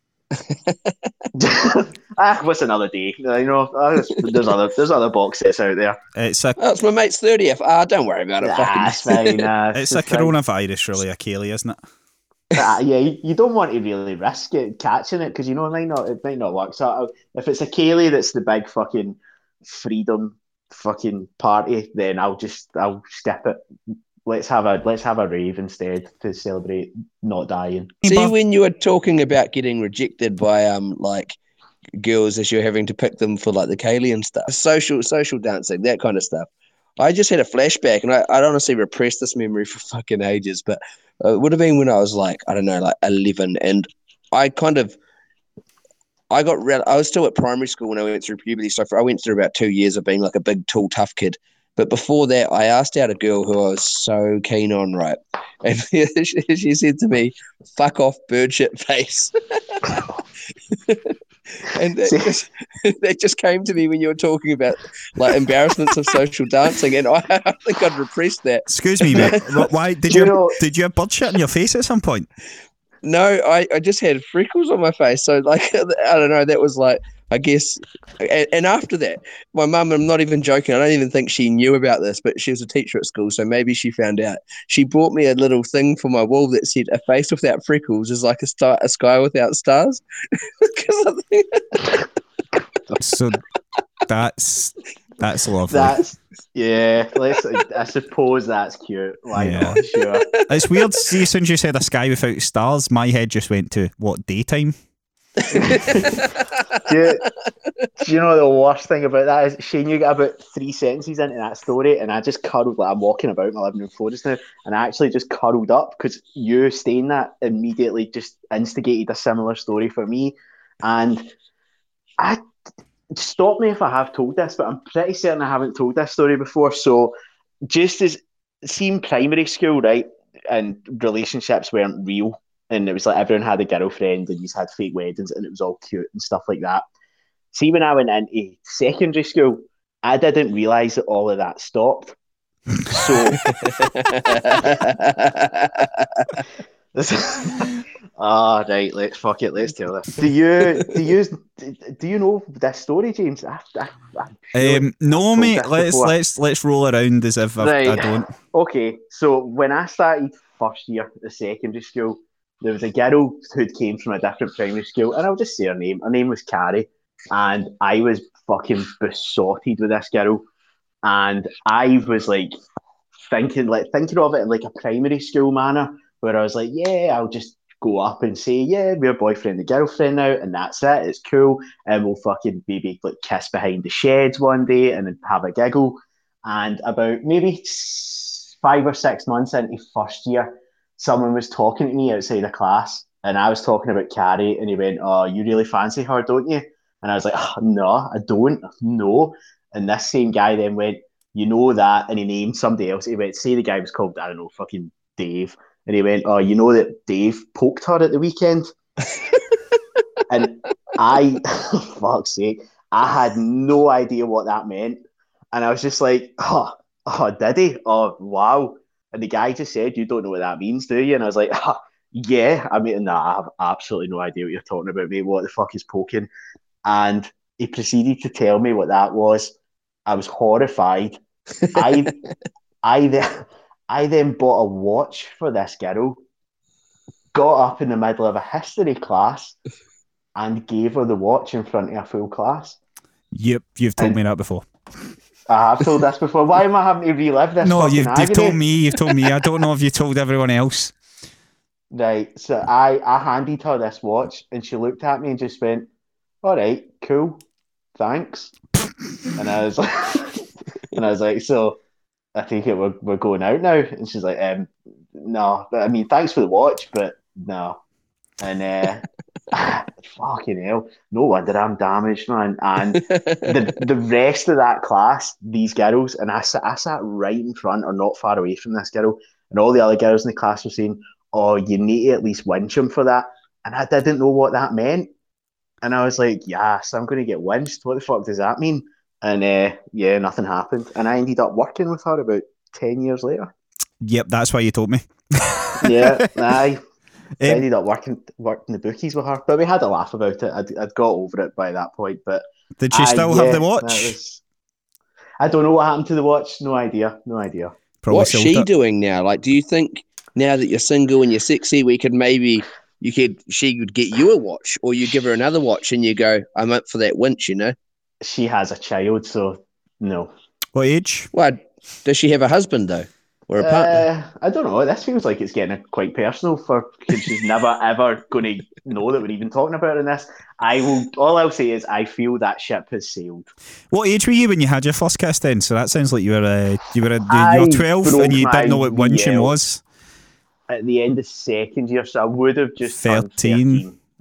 ah, what's another day? You know, ah, there's other there's other box sets out there. It's a Oh, it's my mate's thirtieth. Ah, don't worry about it. Nah, fucking- it's fine. Nah, it's a fine. coronavirus, really, a Kaylee, isn't it? Ah, yeah, you, you don't want to really risk it catching it because you know it might not it might not work. So I- if it's a Kaylee that's the big fucking freedom fucking party, then I'll just I'll skip it. Let's have a let's have a rave instead to celebrate not dying. See, But- when you were talking about getting rejected by um like girls as you're having to pick them for like the Kaylee and stuff, social social dancing, that kind of stuff. I just had a flashback, and I, I'd honestly repressed this memory for fucking ages, but it would have been when I was like, I don't know, like eleven, and I kind of, I got re- I was still at primary school when I went through puberty, so for, I went through about two years of being like a big, tall, tough kid. But before that, I asked out a girl who I was so keen on, right? And she, she said to me, "Fuck off, bird shit face." And that just, that just came to me when you were talking about like embarrassments of social dancing, and I, I think I'd repressed that. Excuse me, mate. Wh- Why did Do you you know- did you have bird shit in your face at some point? No, I, I just had freckles on my face. So, like, I don't know. That was like, I guess. And, and after that, my mum, I'm not even joking. I don't even think she knew about this, but she was a teacher at school. So maybe she found out. She bought me a little thing for my wall that said, "A face without freckles is like a, star, a sky without stars." Because I think. So that's that's lovely. That's yeah. Let's. I suppose that's cute. Why Yeah. not? Sure. It's weird. See, as soon as you said a sky without stars, my head just went to what, daytime? do, you, do you know the worst thing about that is, Shane, you got about three sentences into that story, and I just cuddled, like I'm walking about my living room floor just now, and I actually just cuddled up because you saying that immediately just instigated a similar story for me. And I stop me if I have told this, but I'm pretty certain I haven't told this story before. So just as seeing primary school, right, and relationships weren't real. And it was like everyone had a girlfriend and you had fake weddings and it was all cute and stuff like that. See, when I went into secondary school, I didn't realise that all of that stopped. So, ah, right, let's fuck it, let's tell this. Do you do you do you know this story, James? I, I, I'm sure Um, no, I've told mate. this Let's before. let's let's roll around as if I, I Right. don't. Okay, so when I started first year at secondary school, there was a girl who came from a different primary school, and I'll just say her name. Her name was Carrie, and I was fucking besotted with this girl, and I was like thinking, like thinking of it in like a primary school manner, where I was like, yeah, I'll just go up and say, yeah, we're boyfriend and girlfriend now, and that's it. It's cool, and we'll fucking maybe like kiss behind the sheds one day and then have a giggle. And about maybe five or six months into first year, someone was talking to me outside of class, and I was talking about Carrie, and he went, "Oh, you really fancy her, don't you?" And I was like, oh, "No, I don't. No." And this same guy then went, "You know that," and he named somebody else. He went, say the guy was called, I don't know, fucking Dave, and he went, "Oh, you know that Dave poked her at the weekend?" And I, fuck's sake, I had no idea what that meant, and I was just like, "Oh, oh, did he? Oh, wow." And the guy just said, "You don't know what that means, do you?" And I was like, ah, yeah, I mean, nah, I have absolutely no idea what you're talking about, mate. What the fuck is poking? And he proceeded to tell me what that was. I was horrified. I, I, then, I then bought a watch for this girl, got up in the middle of a history class, and gave her the watch in front of a full class. Yep, you've told And- me that before. I have told this before. Why am I having to relive this? No, fucking you've, you've agony? told me. You've told me. I don't know if you told everyone else. Right, so I, I handed her this watch, and she looked at me and just went, "All right, cool, thanks." And I was like, and I was like, "So, I take it we're we're going out now?" And she's like, "Um, no, but I mean, thanks for the watch, but no." And uh, fucking hell, no wonder I'm damaged, man. And the the rest of that class, these girls, and I sat I sat right in front or not far away from this girl, and all the other girls in the class were saying, "Oh, you need to at least winch him for that." And I didn't know what that meant. And I was like, yes, I'm going to get winched. What the fuck does that mean? And uh, yeah, nothing happened. And I ended up working with her about ten years later. Yep, that's why you told me. Yeah, I Um, ended up working working the bookies with her. But we had a laugh about it. I'd, I'd got over it by that point. But Did she uh, still yeah, have the that watch? was- I don't know what happened to the watch. No idea. No idea. Probably What's sold she it. doing now? Like, do you think now that you're single and you're sexy, we could maybe you could she could get you a watch, or you give her another watch and you go, "I'm up for that winch," you know? She has a child, so no. What age? Well, does she have a husband though, or a partner? Uh, I don't know. This feels like it's getting quite personal for because she's never ever going to know that we're even talking about her in this. I will. All I'll say is I feel that ship has sailed. What age were you when you had your first kiss then? So that sounds like you were uh, you were uh, you I were twelve broke and you my didn't know what winching V L was. At the end of second year, so I would have just turned thirteen. thirteen.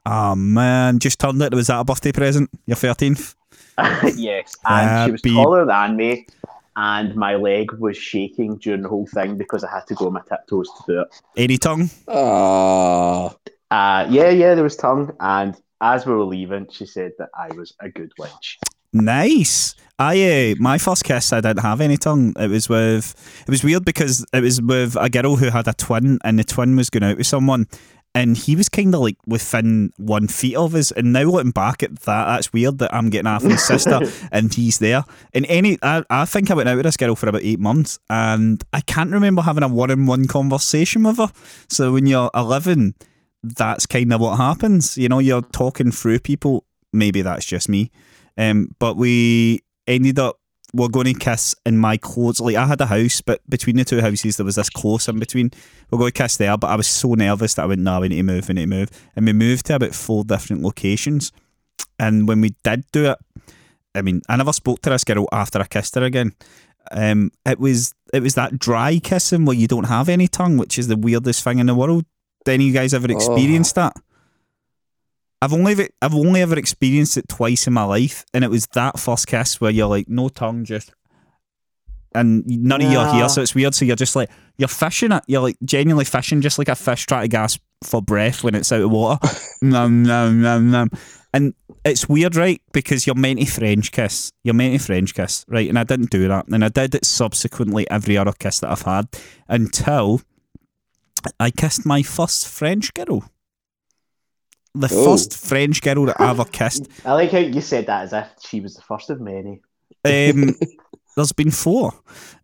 Oh man, just turned it. Was that a birthday present? Your thirteenth? Yes, and she was Happy- taller than me, and my leg was shaking during the whole thing because I had to go on my tiptoes to do it. Any tongue? Oh, Uh, yeah, yeah, there was tongue, and as we were leaving, she said that I was a good wench. Nice. I uh, my first kiss, I didn't have any tongue. It was with. It was weird because it was with a girl who had a twin, and the twin was going out with someone, and he was kind of like within one feet of us. And now looking back at that, that's weird that I'm getting after his sister and he's there. And any, I, I think I went out with this girl for about eight months, and I can't remember having a one-on-one conversation with her. So when you're eleven, that's kind of what happens. You know, you're talking through people. Maybe that's just me. Um, but we ended up, we're going to kiss in my clothes. Like, I had a house, but between the two houses, there was this close in between. We're going to kiss there, but I was so nervous that I went, nah, we need to move, we need to move. And we moved to about four different locations. And when we did do it, I mean, I never spoke to this girl after I kissed her again. Um, it was it was that dry kissing where you don't have any tongue, which is the weirdest thing in the world. Did any of you guys ever experienced that? I've only ever, I've only ever experienced it twice in my life, and it was that first kiss where you're like, no tongue, just, and none of you are here, so it's weird. So you're just like, you're fishing it. You're like genuinely fishing, just like a fish trying to gasp for breath when it's out of water. nom, nom, nom, nom. And it's weird, right? Because you're meant to French kiss. You're meant to French kiss, right? And I didn't do that. And I did it subsequently every other kiss that I've had until I kissed my first French girl. The Oh. first French girl that I ever kissed. I like how you said that as if she was the first of many. Um, there's been four.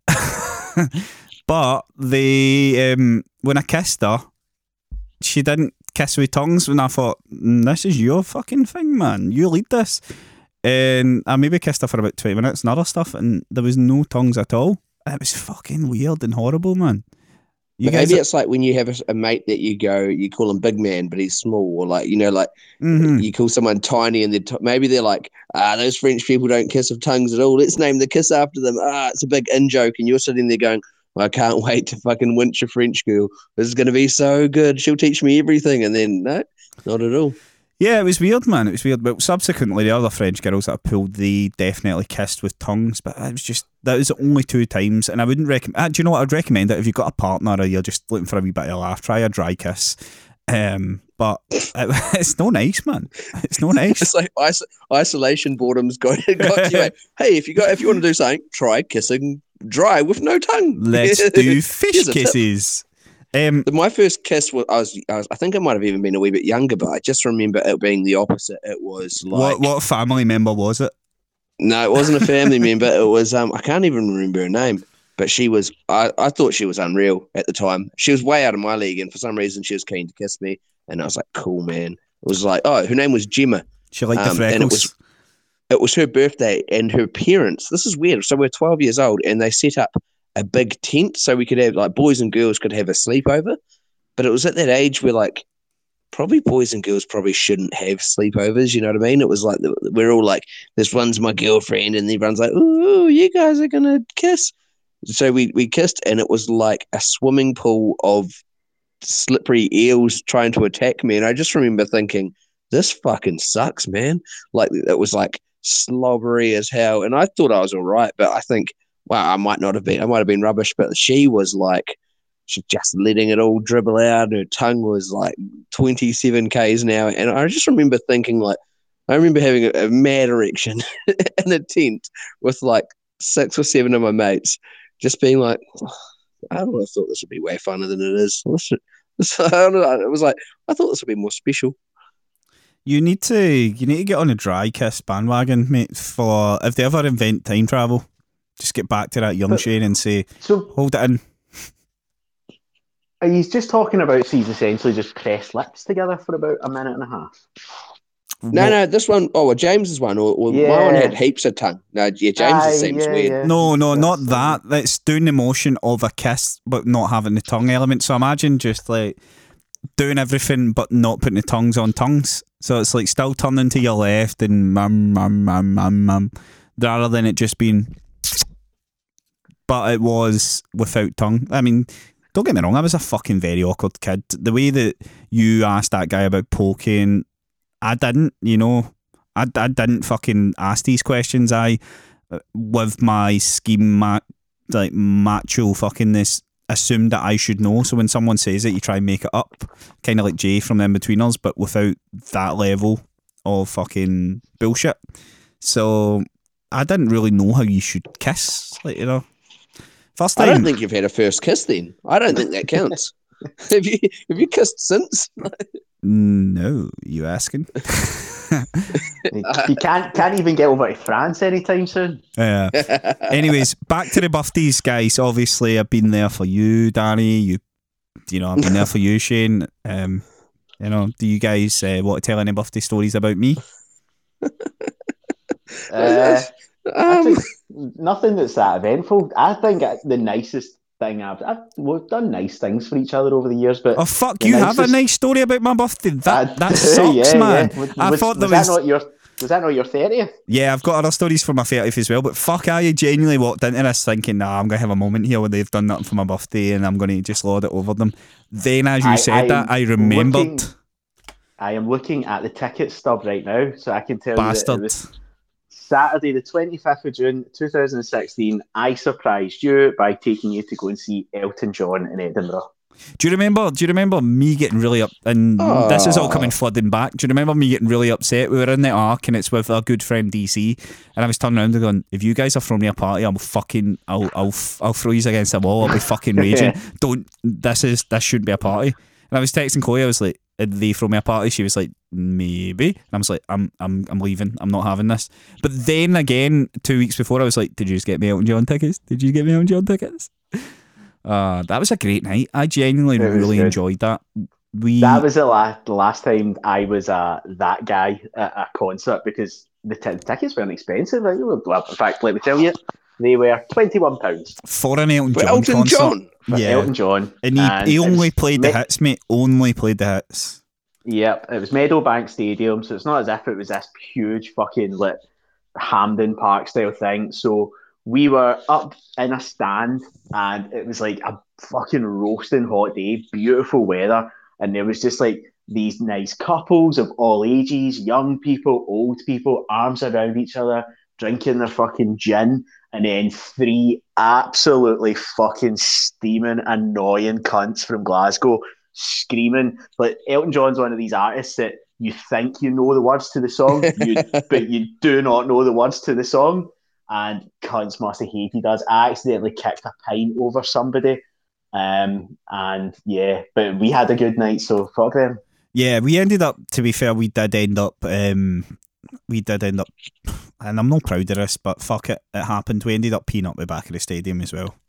But the um, when I kissed her, she didn't kiss with tongues, and I thought, mm, this is your fucking thing, man. You lead this. And I maybe kissed her for about twenty minutes and other stuff, and there was no tongues at all. And it was fucking weird and horrible, man. You But guys maybe are- it's like when you have a, a mate that you go, you call him big man, but he's small, or like, you know, like Mhm. you call someone tiny and they're t- maybe they're like, ah, those French people don't kiss with tongues at all. Let's name the kiss after them. Ah, it's a big in joke. And you're sitting there going, well, I can't wait to fucking winch a French girl. This is going to be so good. She'll teach me everything. And then, no, not at all. Yeah, it was weird, man. It was weird. But subsequently, the other French girls that I pulled, they definitely kissed with tongues. But it was just, that was the only two times. And I wouldn't recommend, do you know what? I'd recommend it if you've got a partner or you're just looking for a wee bit of a laugh, try a dry kiss. Um, but it, it's no nice, man. It's no nice. It's like is- isolation boredom's got, got you. Hey, if you got, if you want to do something, try kissing dry with no tongue. Let's do fish Here's a tip. kisses. Um, My first kiss was I, was I was I think I might have even been a wee bit younger, but I just remember it being the opposite. It was like what what family member was it? no, it wasn't a family member. It was um I can't even remember her name, but she was I, I thought she was unreal at the time. She was way out of my league, and for some reason she was keen to kiss me, and I was like, cool, man. It was like, oh, her name was Gemma. She liked the Um, freckles. and it was it was her birthday, and her parents. This is weird. So we're twelve years old, and they set up a big tent so we could have like boys and girls could have a sleepover. But it was at that age where like probably boys and girls probably shouldn't have sleepovers. You know what I mean? It was like we're all like, this one's my girlfriend, and everyone's like, ooh, you guys are gonna kiss. So we we kissed, and it was like a swimming pool of slippery eels trying to attack me. And I just remember thinking, this fucking sucks, man. Like it was like slobbery as hell. And I thought I was all right, but I think, wow, I might not have been. I might have been rubbish, but she was like, she just letting it all dribble out. Her tongue was like twenty-seven Ks an hour. And I just remember thinking, like, I remember having a, a mad erection in a tent with like six or seven of my mates, just being like, oh, I don't know, I thought this would be way funner than it is. This, this, I don't know, it was like, I thought this would be more special. You need to you need to get on a dry kiss bandwagon, mate, for if they ever invent time travel. Just get back to that young But- Shane and say, So hold it in. are you just talking about she's essentially just pressed lips together for about a minute and a half? No, What- no, this one, oh, well, James's one, or, or my one Yeah. had heaps of tongue. No, yeah, James's Aye, seems yeah, weird. yeah. No, no, That's- not that. That's doing the motion of a kiss, but not having the tongue element. So imagine just like doing everything, but not putting the tongues on tongues. So it's like still turning to your left and mum, mum, mum, mum, mum, rather than it just being. But it was without tongue. I mean, don't get me wrong, I was a fucking very awkward kid. The way that you asked that guy about poking, I didn't, you know, I, I didn't fucking ask these questions. I, with my scheme, ma- like macho fuckingness, assumed that I should know. So when someone says it, you try and make it up, kind of like Jay from the In-Betweeners, but without that level of fucking bullshit. So I didn't really know how you should kiss, like, you know. First time. I don't think you've had a first kiss then. I don't think that counts. have you have you kissed since? No, you asking? You can't can't even get over to France anytime soon. Yeah. Anyways, back to the birthdays, guys. Obviously, I've been there for you, Danny. You, you know, I've been there for you, Shane. Um, you know, do you guys uh, want to tell any birthday stories about me? Uh, I um, think nothing that's that eventful. I think the nicest thing I've, I've we've done nice things for each other over the years, but Oh fuck! the You have a nicest- nice story about my birthday. That I that do, sucks, yeah, man. yeah. Was, I was, thought there was was. that not your was that not your thirtieth? Yeah, I've got other stories for my thirtieth as well. But fuck, I genuinely walked into this thinking, nah, I'm gonna have a moment here where they've done nothing for my birthday, and I'm gonna just lord it over them. Then, as you I- said I'm that, I remembered. looking- I am looking at the ticket stub right now, so I can tell you that Bastard. it was Saturday, the twenty-fifth of June, two thousand sixteen. I surprised you by taking you to go and see Elton John in Edinburgh. Do you remember? Do you remember me getting really up? And Aw. this is all coming flooding back. Do you remember me getting really upset? We were in the Ark, and it's with our good friend D C, and I was turning around and going, "If you guys are throwing me a party, I'll fucking, I'll, I'll, I'll throw you against the wall. I'll be fucking raging. Don't. This is this shouldn't be a party." And I was texting Chloe. I was like, "Did they throw me a party?" She was like, "Maybe." And I was like, "I'm, I'm, I'm leaving. I'm not having this." But then again, two weeks before, I was like, "Did you just get me Elton John tickets? Did you get me Elton John tickets?" Uh, that was a great night. I genuinely It was really good. enjoyed that. We That was the last the last time I was uh, that guy at a concert because the t- tickets weren't expensive. Like, well, in fact, let me tell you, they were twenty-one pounds for an Elton for John Elton concert. John. for Yeah. Elton John. And he, And he it only was played the me- hits, mate. Only played the hits. Yep, it was Meadowbank Stadium, so it's not as if it was this huge fucking like Hampden Park style thing. So we were up in a stand, and it was like a fucking roasting hot day, beautiful weather, and there was just like these nice couples of all ages, young people, old people, arms around each other, drinking their fucking gin, and then three absolutely fucking steaming, annoying cunts from Glasgow screaming. Like, Elton John's one of these artists that you think you know the words to the song, you, but you do not know the words to the song. And cunts must have hated us. I accidentally kicked a pint over somebody. Um, and yeah, but we had a good night, so fuck them. Yeah, we ended up, to be fair, we did end up, um, we did end up, and I'm not proud of this, but fuck it, it happened. We ended up peeing up the back of the stadium as well.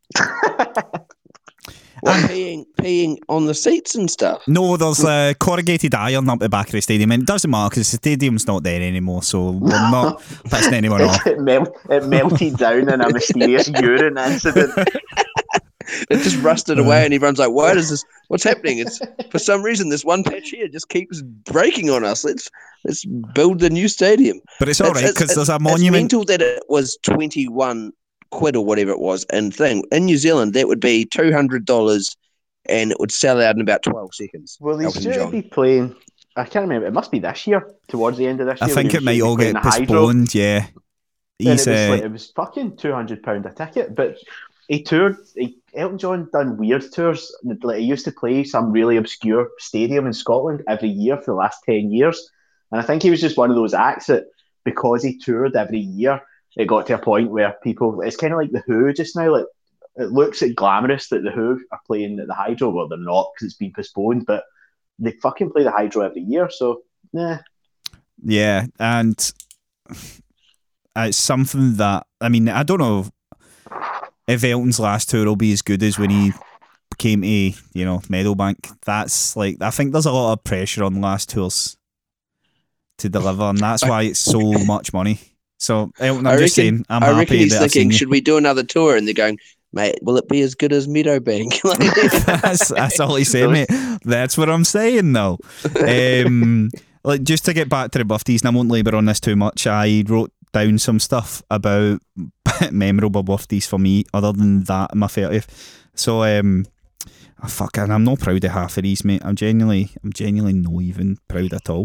What, peeing, peeing on the seats and stuff. No, there's uh, corrugated iron up the back of the stadium, and it doesn't matter because the stadium's not there anymore, so we're not pissing anyone off. It, mel- it melted down in a mysterious urine incident. It just rusted away, and everyone's like, "Why does this? What's happening?" It's for some reason this one patch here just keeps breaking on us. Let's let's build the new stadium. But it's all right because there's a It's monument. mental that it was twenty-one quid or whatever it was, and thing in New Zealand that would be two hundred dollars, and it would sell out in about twelve seconds. Well, he's Elton due to John. be playing. I can't remember. It must be this year, towards the end of this I year. think when it might he was all playing get the Hydro. postponed, yeah. And it He's, was, uh, like, it was fucking two hundred pounds a ticket, but he toured. He, Elton John done weird tours. Like, he used to play some really obscure stadium in Scotland every year for the last ten years, and I think he was just one of those acts that because he toured every year, it got to a point where people. It's kind of like the Who just now. Like, it looks like glamorous that the Who are playing at the Hydro. Well, they're not because it's been postponed, but they fucking play the Hydro every year. So, nah. Yeah, and it's something that, I mean, I don't know if Elton's last tour will be as good as when he came to, you know, Meadowbank. That's like, I think there's a lot of pressure on last tours to deliver, and that's why it's so much money. So, Elton, I'm I just reckon- saying, I'm I reckon happy he's that I've seen thinking, you. should we do another tour? And they're going, mate, will it be as good as Meadowbank? that's, that's all he said, mate. That's what I'm saying, though. Um, like, just to get back to the birthdays, and I won't labour on this too much, I wrote down some stuff about memorable birthdays for me, other than that, my thirtieth. So, um, oh, fuck, and I'm not proud of half of these, mate. I'm genuinely, I'm genuinely not even proud at all.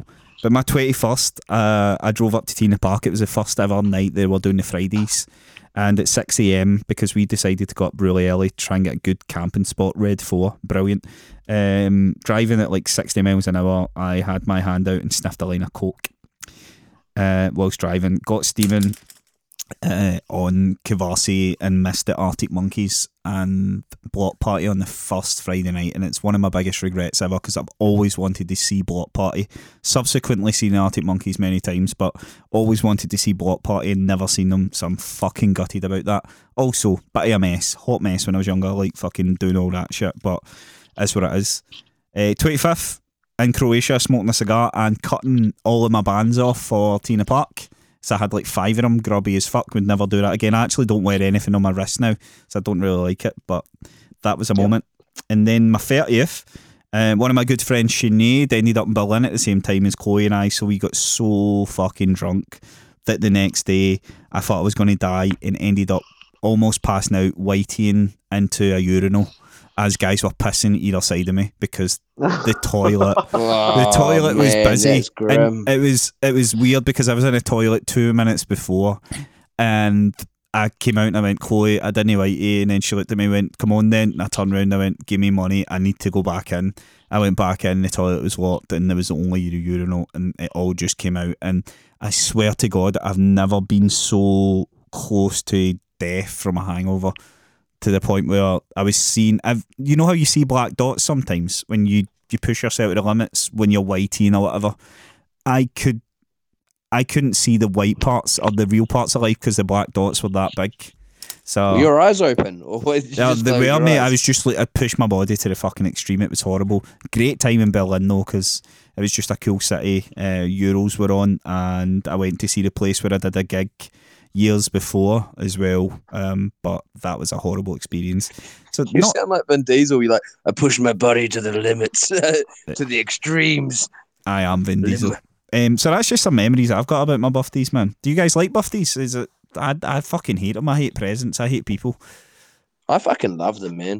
But my twenty-first, uh, I drove up to Tina Park. It was the first ever night they were doing the Fridays. And at six a.m, because we decided to go up really early to try and get a good camping spot, Red four, brilliant. Um, driving at like sixty miles an hour, I had my hand out and sniffed a line of coke uh, whilst driving. Got Stephen uh, on Kavasi and missed the Arctic Monkeys and Block Party on the first Friday night, and it's one of my biggest regrets ever because I've always wanted to see Block Party. Subsequently seen the Arctic Monkeys many times, but always wanted to see Block Party and never seen them, so I'm fucking gutted about that. Also, bit of a mess, hot mess when I was younger, like fucking doing all that shit, but that's what it is. Uh, twenty-fifth in Croatia, smoking a cigar and cutting all of my bands off for Tina Park. So I had like five of them, grubby as fuck, would never do that again. I actually don't wear anything on my wrist now, so I don't really like it, but that was a moment. And then my thirtieth, uh, one of my good friends, Sinead, ended up in Berlin at the same time as Chloe and I, so we got so fucking drunk that the next day I thought I was going to die and ended up almost passing out, whiteying into a urinal as guys were pissing either side of me because the toilet Oh, the toilet was man, busy that's grim. and it was it was weird because I was in a toilet two minutes before and I came out and I went, Chloe, I didn't white you, and then she looked at me and went, come on then, and I turned around and I went, give me money, I need to go back in. I went back in, the toilet was locked and there was only a urinal and it all just came out, and I swear to God I've never been so close to death from a hangover, to the point where I was seeing, I've, you know how you see black dots sometimes when you, you push yourself to the limits when you're whiting or whatever. I could I couldn't see the white parts or the real parts of life because the black dots were that big. So Were your eyes open? Or did you yeah, just they close were, your mate. eyes? I was just like, I pushed my body to the fucking extreme. It was horrible. Great time in Berlin though, because it was just a cool city. Uh, Euros were on, and I went to see the place where I did a gig years before as well. Um, but that was a horrible experience. So You not, sound like Vin Diesel. You're like, I push my body to the limits, to the extremes. I am Vin Diesel. Um, so that's just some memories I've got about my birthdays, man. Do you guys like birthdays? Is it? I I fucking hate them. I hate presents. I hate people. I fucking love them, man.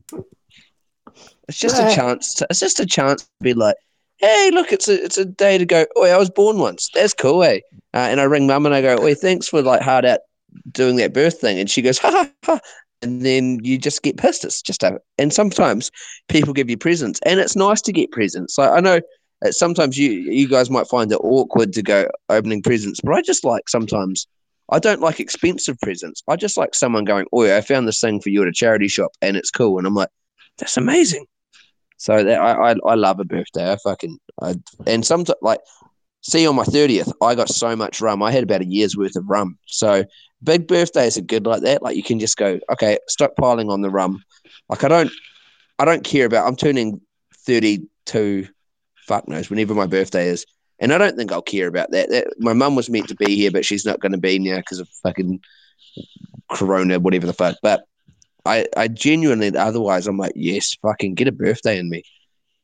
It's just a chance. To, it's just a chance to be like, hey, look, it's a it's a day to go. Oh, I was born once. That's cool, eh? Uh, and I ring mum and I go, oh, thanks for like hard out doing that birth thing. And she goes, ha ha ha. And then you just get pissed. It's just a, and sometimes people give you presents, and it's nice to get presents. Like I know that sometimes you you guys might find it awkward to go opening presents, but I just like sometimes. I don't like expensive presents. I just like someone going, oh, I found this thing for you at a charity shop and it's cool. And I'm like, that's amazing. So that, I, I I love a birthday. I fucking, I, and sometimes, like, see, on my thirtieth, I got so much rum. I had about a year's worth of rum. So big birthdays are good like that. Like, you can just go, okay, stockpiling on the rum. Like, I don't, I don't care about, I'm turning thirty-two, fuck knows, whenever my birthday is. And I don't think I'll care about that. that my mum was meant to be here, but she's not going to be now because of fucking corona, whatever the fuck. But I, I genuinely, otherwise, I'm like, yes, fucking get a birthday in me.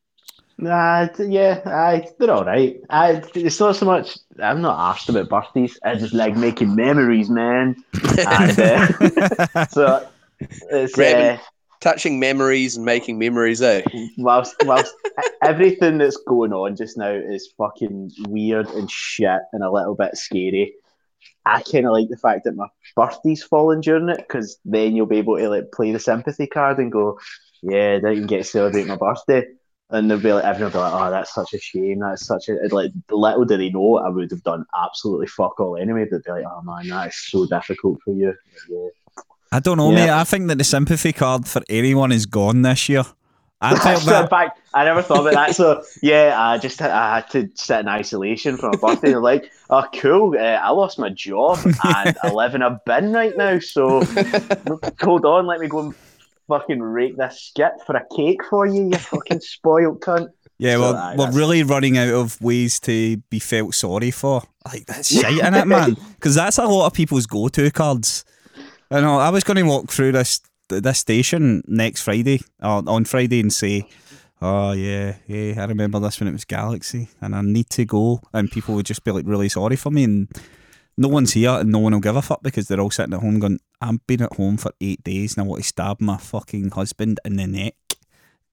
Nah, t- yeah, I, they're all right. I, it's not so much, I'm not asked about birthdays. I just like making memories, man. And, uh, so it's Grabbing- uh, Touching memories and making memories, eh? whilst whilst everything that's going on just now is fucking weird and shit and a little bit scary. I kind of like the fact that my birthday's falling during it, because then you'll be able to like play the sympathy card and go, yeah, I didn't get to celebrate my birthday. And they'll be like, everyone will be like, oh, that's such a shame. That's such a, like, little do they know, I would have done absolutely fuck all anyway. But they'd be like, oh man, that is so difficult for you. Yeah. I don't know, Yeah. mate. I think that the sympathy card for anyone is gone this year. I felt So, in that. fact, I never thought about that. So, yeah, I just I had to sit in isolation for my birthday. They're like, oh, cool, uh, I lost my job and I live in a bin right now. So, hold on, let me go and fucking rake this skit for a cake for you, you fucking spoiled cunt. Yeah, So, well, aye, we're that's- really running out of ways to be felt sorry for. Like, that's shite, innit, man? Because that's a lot of people's go-to cards. I know, I was going to walk through this this station next Friday, or on Friday, and say, oh, yeah, yeah, I remember this when it was Galaxy, and I need to go, and people would just be, like, really sorry for me, and no one's here, and no one will give a fuck, because they're all sitting at home going, I've been at home for eight days, and I want to stab my fucking husband in the neck.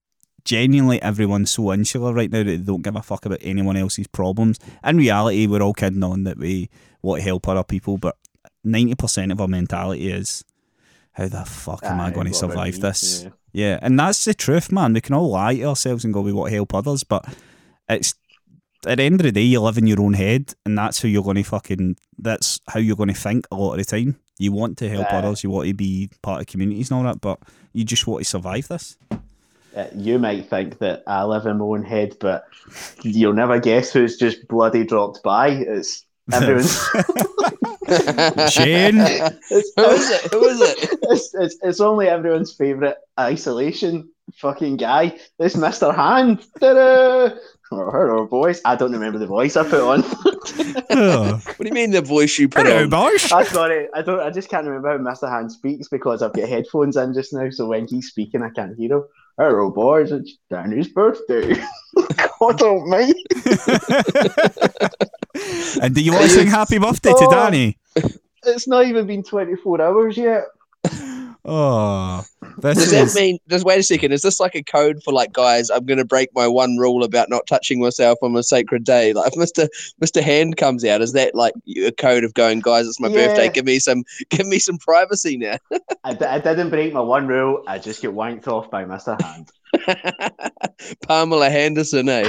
genuinely everyone's so insular right now that they don't give a fuck about anyone else's problems. In reality, we're all kidding on that we want to help other people, but ninety percent of our mentality is, how the fuck am I Aye, going to what about survive me? this? Yeah. Yeah, and that's the truth, man. We can all lie to ourselves and go, we want to help others, but it's at the end of the day, you live in your own head, and that's how you're going to fucking, that's how you're going to think a lot of the time. You want to help Aye. others, you want to be part of communities and all that, but you just want to survive this. Uh, you might think that I live in my own head, but you'll never guess who's just bloody dropped by. It's everyone's. Shane. it's, Who is it? Who is it? It's, it's, it's only everyone's favourite isolation fucking guy. It's Mister Hand. Ta-da! Oh, hello, boys. I don't remember the voice I put on. Oh. What do you mean the voice you put Hello, on? boys. I'm sorry. I don't. I just can't remember how Mister Hand speaks because I've got headphones in just now. So when he's speaking, I can't hear him. Hello, boys. It's Danny's birthday. God almighty. And do you want to sing happy birthday to Oh. Danny? It's not even been twenty-four hours yet. Oh, this Does is... that mean, just wait a second, is this like a code for like, guys, I'm going to break my one rule about not touching myself on a sacred day? Like if Mister Mister Hand comes out, is that like a code of going, guys, it's my Yeah. birthday, give me some give me some privacy now? I, d- I didn't break my one rule. I just get wanked off by Mister Hand. Pamela Henderson, eh?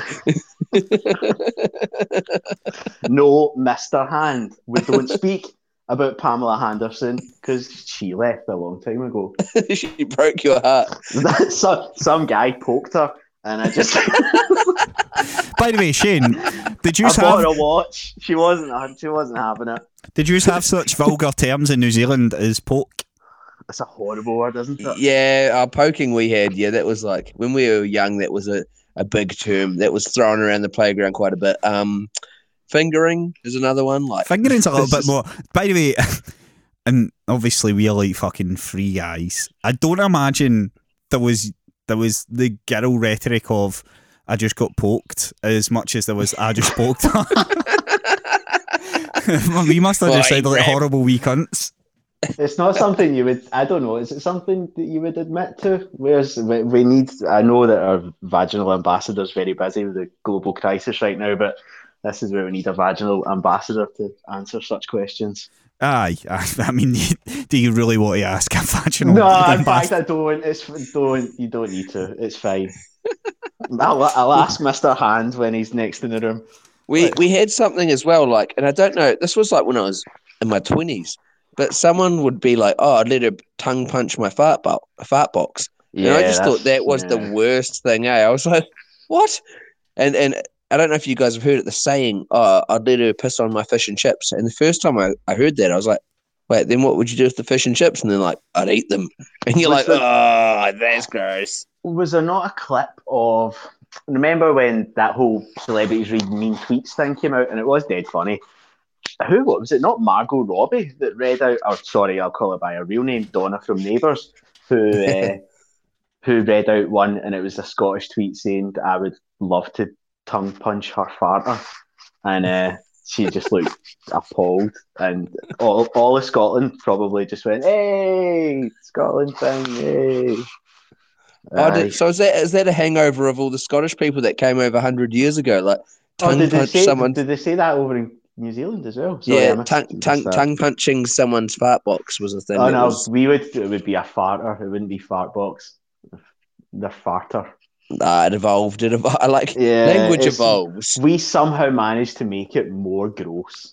No, Mister Hand. We don't speak about Pamela Henderson because she left a long time ago. She broke your heart. some, some guy poked her, and I just By the way, Shane, did you I bought have her a watch. She wasn't. She wasn't having it. did you have such vulgar terms in New Zealand as poke? It's a horrible word, isn't it? Yeah, our poking we had, yeah, that was like when we were young, that was a, a big term that was thrown around the playground quite a bit. Um, fingering is another one. Like Fingering's a little bit this is- more. By the way, and obviously we are like fucking free guys. I don't imagine there was there was the girl rhetoric of I just got poked as much as there was I just poked her. We must have just Boy, sounded like Graham. horrible wee cunts. It's not something you would. I don't know. Is it something that you would admit to? Whereas we, we need. I know that our vaginal ambassador is very busy with the global crisis right now, but this is where we need a vaginal ambassador to answer such questions. Aye, I, I mean, do you really want to ask a vaginal? No, in ambas- fact, I don't. It's don't. You don't need to. It's fine. I'll, I'll ask Mister Hand when he's next in the room. We we had something as well, like, and I don't know, this was like when I was in my twenties, but someone would be like, "Oh, I'd let her tongue punch my fart, bo- fart box," and I just thought that was the worst thing. Eh? I was like, "What?" And and I don't know if you guys have heard it, the saying, "Oh, I'd let her piss on my fish and chips." And the first time I, I heard that, I was like, "Wait, then what would you do with the fish and chips?" And then like, "I'd eat them," and you're like, Was the- "Oh, that's gross." Was there not a clip of? Remember when that whole celebrities read mean tweets thing came out, and it was dead funny. Who what was it? Not Margot Robbie that read out. Or sorry, I'll call her by her real name, Donna from Neighbours, who uh, who read out one, and it was a Scottish tweet saying that I would love to tongue punch her farter, and uh, she just looked appalled, and all all of Scotland probably just went, "Hey, Scotland thing, hey." Oh, Aye. did, so is that is that a hangover of all the Scottish people that came over a hundred years ago? Like Oh, tongue did they punch say? someone. Did they say that over in New Zealand as well? Sorry, I Yeah, missed- tongue missed tongue that. tongue punching someone's fart box was a thing. Oh that no, was, we would. It would be a farter. It wouldn't be fart box. The farter. nah, it evolved. It evolved. I like Yeah, language it's- evolves. We somehow managed to make it more gross.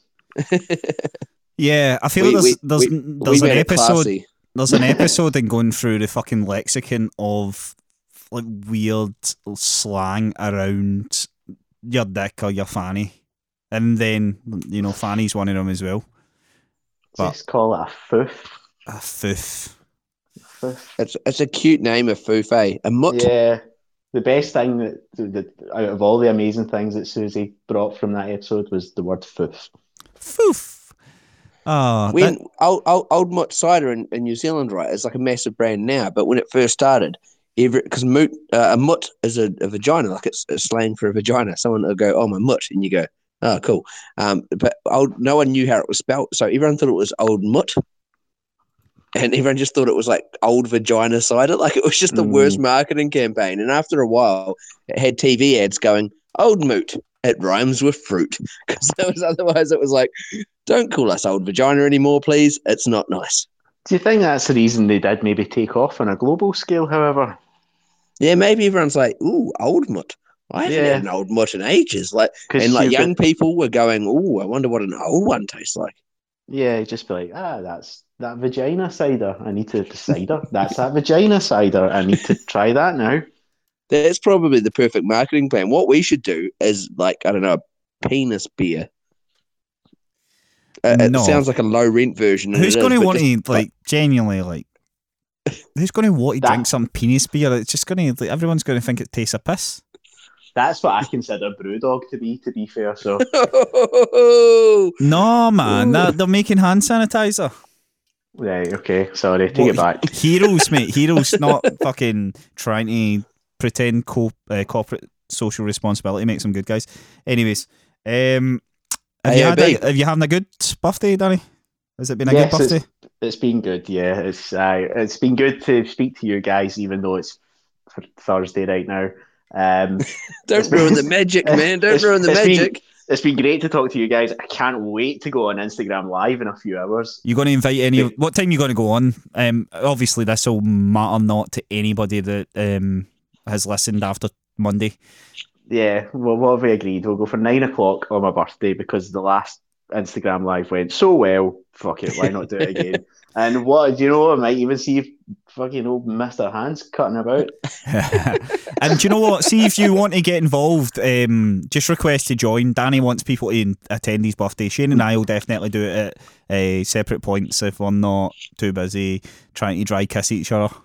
Yeah, I feel We- there's we- there's, we- there's we an made it episode. classy. There's an episode in going through the fucking lexicon of like weird slang around your dick or your fanny, and then you know fanny's one of them as well. But- Just call it a foof. A foof. Foof. It's it's a cute name of foofay. A mutt. Yeah. The best thing that, that out of all the amazing things that Susie brought from that episode was the word foof. Foof. Oh, When that- old, old, old Mutt cider in, in New Zealand, right, is like a massive brand now. But when it first started, every because moot uh, a mutt is a, a vagina, like it's, it's slang for a vagina. Someone will go, "Oh, my mutt," and you go, "Oh, cool." Um, but old, no one knew how it was spelled, so everyone thought it was old mutt. and everyone just thought it was like old vagina cider. Like it was just the Mm. worst marketing campaign. And after a while, it had T V ads going, "Old moot, it rhymes with fruit," because was otherwise it was like, "Don't call us old vagina anymore, please. It's not nice." Do you think that's the reason they did maybe take off on a global scale, however? Yeah, maybe everyone's like, "Ooh, old mutt. I haven't Yeah. had an old mutt in ages." Like, 'Cause and like you've young got- people were going, "Ooh, I wonder what an old one tastes like." Yeah, you'd just be like, ah, that's that vagina cider. I need to cider. That's that vagina cider. I need to try that now. That's probably the perfect marketing plan. What we should do is like, I don't know, a penis beer. Uh, No. It sounds like a low rent version. and Who's it going is, to but want just- to like genuinely like? Who's going to want to That- drink some penis beer? It's just going to like everyone's going to think it tastes of piss. That's what I consider Brewdog to be, to be fair. So No, man, they're, they're making hand sanitizer. right, okay, sorry, take it What, back. Heroes, mate. Heroes, not fucking trying to pretend co- uh, corporate social responsibility makes them good guys. Anyways, um, have you had A O B. a, have you having a good birthday, Danny? Has it been a Yes, good birthday? It's been good, yeah. It's uh, it's been good to speak to you guys, even though it's for Thursday right now. Um, Don't ruin the magic, man. Don't It's- ruin the it's been- magic. it's been great to talk to you guys. I can't wait to go on Instagram Live in a few hours. You going to invite any? of- What time you going to go on? Um, obviously this will matter not to anybody that um has listened after Monday. Yeah, well, what have we agreed? We'll go for nine o'clock on my birthday because the last Instagram Live went so well. Fuck it, why not do it again? And what, do you know, I might even see if fucking old Mister Hands cutting about. And do you know what? See if you want to get involved, um, just request to join. Danny wants people to in- attend his birthday. Shane and I will definitely do it at uh, separate points if we're not too busy trying to dry kiss each other.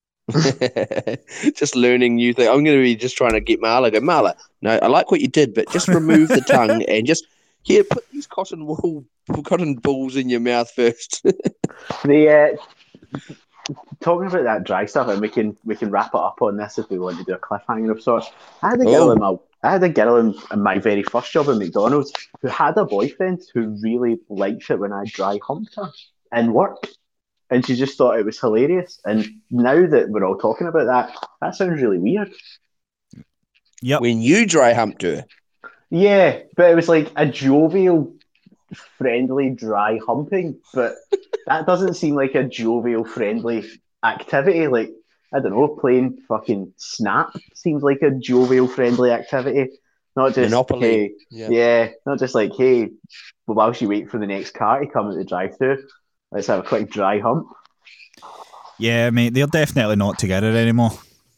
Just learning new things. I'm going to be just trying to get Marla. Go, Marla, no, I like what you did, but just remove the tongue and just here put these cotton wool, cotton balls in your mouth first. The uh, talking about that dry stuff, and we can we can wrap it up on this if we want to do a cliffhanger of sorts. I had a girl Oh. in my I had a girl in, in my very first job at McDonald's who had a boyfriend who really liked it when I dry humped her in work, and she just thought it was hilarious. And now that we're all talking about that, that sounds really weird. Yep. When you dry humped her. Yeah, but it was like a jovial, friendly, dry humping. But that doesn't seem like a jovial, friendly activity. Like, I don't know, playing fucking Snap seems like a jovial, friendly activity. Not just, Monopoly. hey, Yeah. yeah, not just like, hey, well, whilst you wait for the next car to come at the drive-thru, let's have a quick dry hump. Yeah, mate, they're definitely not together anymore.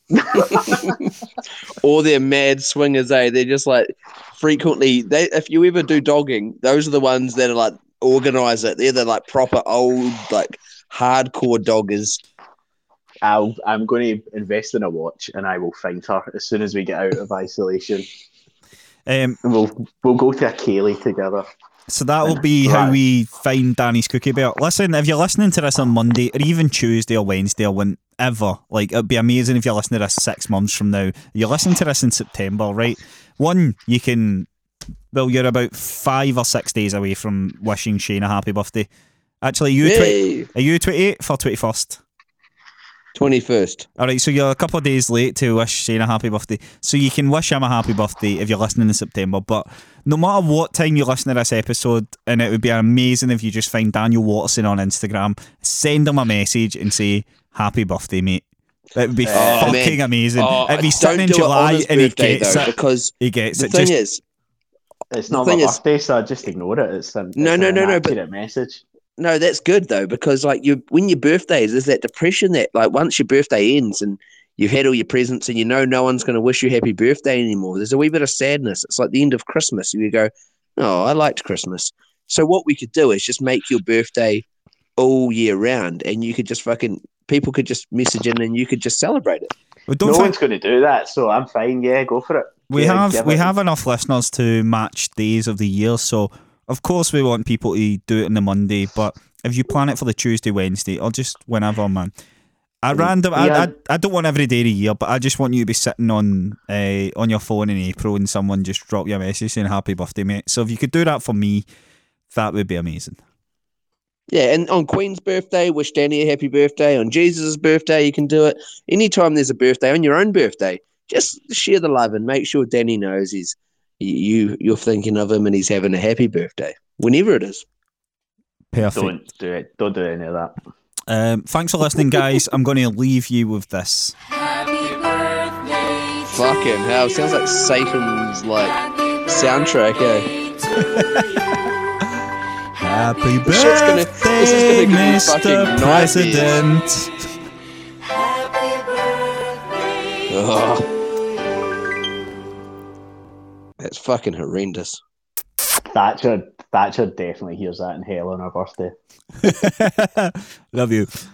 Or they're mad swingers, eh? They're just like frequently they if you ever do dogging, those are the ones that are like organise it. They're the like proper old, like hardcore doggers. I'll, I'm going to invest in a watch and I will find her as soon as we get out of isolation. Um, And we'll, we'll go to a Kaylee together. so that will be how Right. we find Danny's cookie bear. Listen, if you're listening to this on Monday or even Tuesday or Wednesday or whenever, like it'd be amazing if you're listening to this six months from now. You're listening to this in September, right? One, you can, well, you're about five or six days away from wishing Shane a happy birthday. Actually, are you twi- Yay! are you twenty-eighth or twenty-first? twenty-first. All right, so you're a couple of days late to wish Shane a happy birthday. So you can wish him a happy birthday if you're listening in September. But no matter what time you listen to this episode, and it would be amazing if you just find Daniel Watterson on Instagram, send him a message and say, happy birthday, mate. That would be Oh, fucking man. amazing. Oh, if he's don't sitting in do it on July his and he birthday, gets though, it, because he gets the it. thing Just, is, It's The not my thing is- birthday, so I just ignore it. It's an, No, it's no, an no, no, but- inaccurate message. no, that's good though, because like you, when your birthday is, there's that depression that like once your birthday ends and you've had all your presents and you know no one's going to wish you happy birthday anymore. There's a wee bit of sadness. It's like the end of Christmas. You go, oh, I liked Christmas. So what we could do is just make your birthday all year round, and you could just fucking people could just message in and you could just celebrate it. well, don't No think- one's going to do that, so I'm fine. Yeah, go for it. We Yeah, have give we it- have enough listeners to match days of the year, so of course we want people to do it on the Monday. But if you plan it for the Tuesday, Wednesday, or just whenever, man. At random, I, Yeah. I I don't want every day of the year, but I just want you to be sitting on uh, on your phone in April and someone just drop you a message saying happy birthday, mate. So if you could do that for me, that would be amazing. Yeah, and on Queen's birthday, wish Danny a happy birthday. On Jesus' birthday, you can do it. Anytime there's a birthday, on your own birthday, just share the love and make sure Danny knows he's you you're thinking of him and he's having a happy birthday, whenever it is. Perfect. Don't do it. Don't do any of that. Um, thanks for listening, guys. I'm going to leave you with this. Happy birthday to Fucking hell, sounds like Satan's like soundtrack, eh? Happy This shit's gonna- this is birthday, gonna give me Mister fucking President. Happy birthday. Oh. That's fucking horrendous. Thatcher, Thatcher definitely hears that in hell on her birthday. Love you.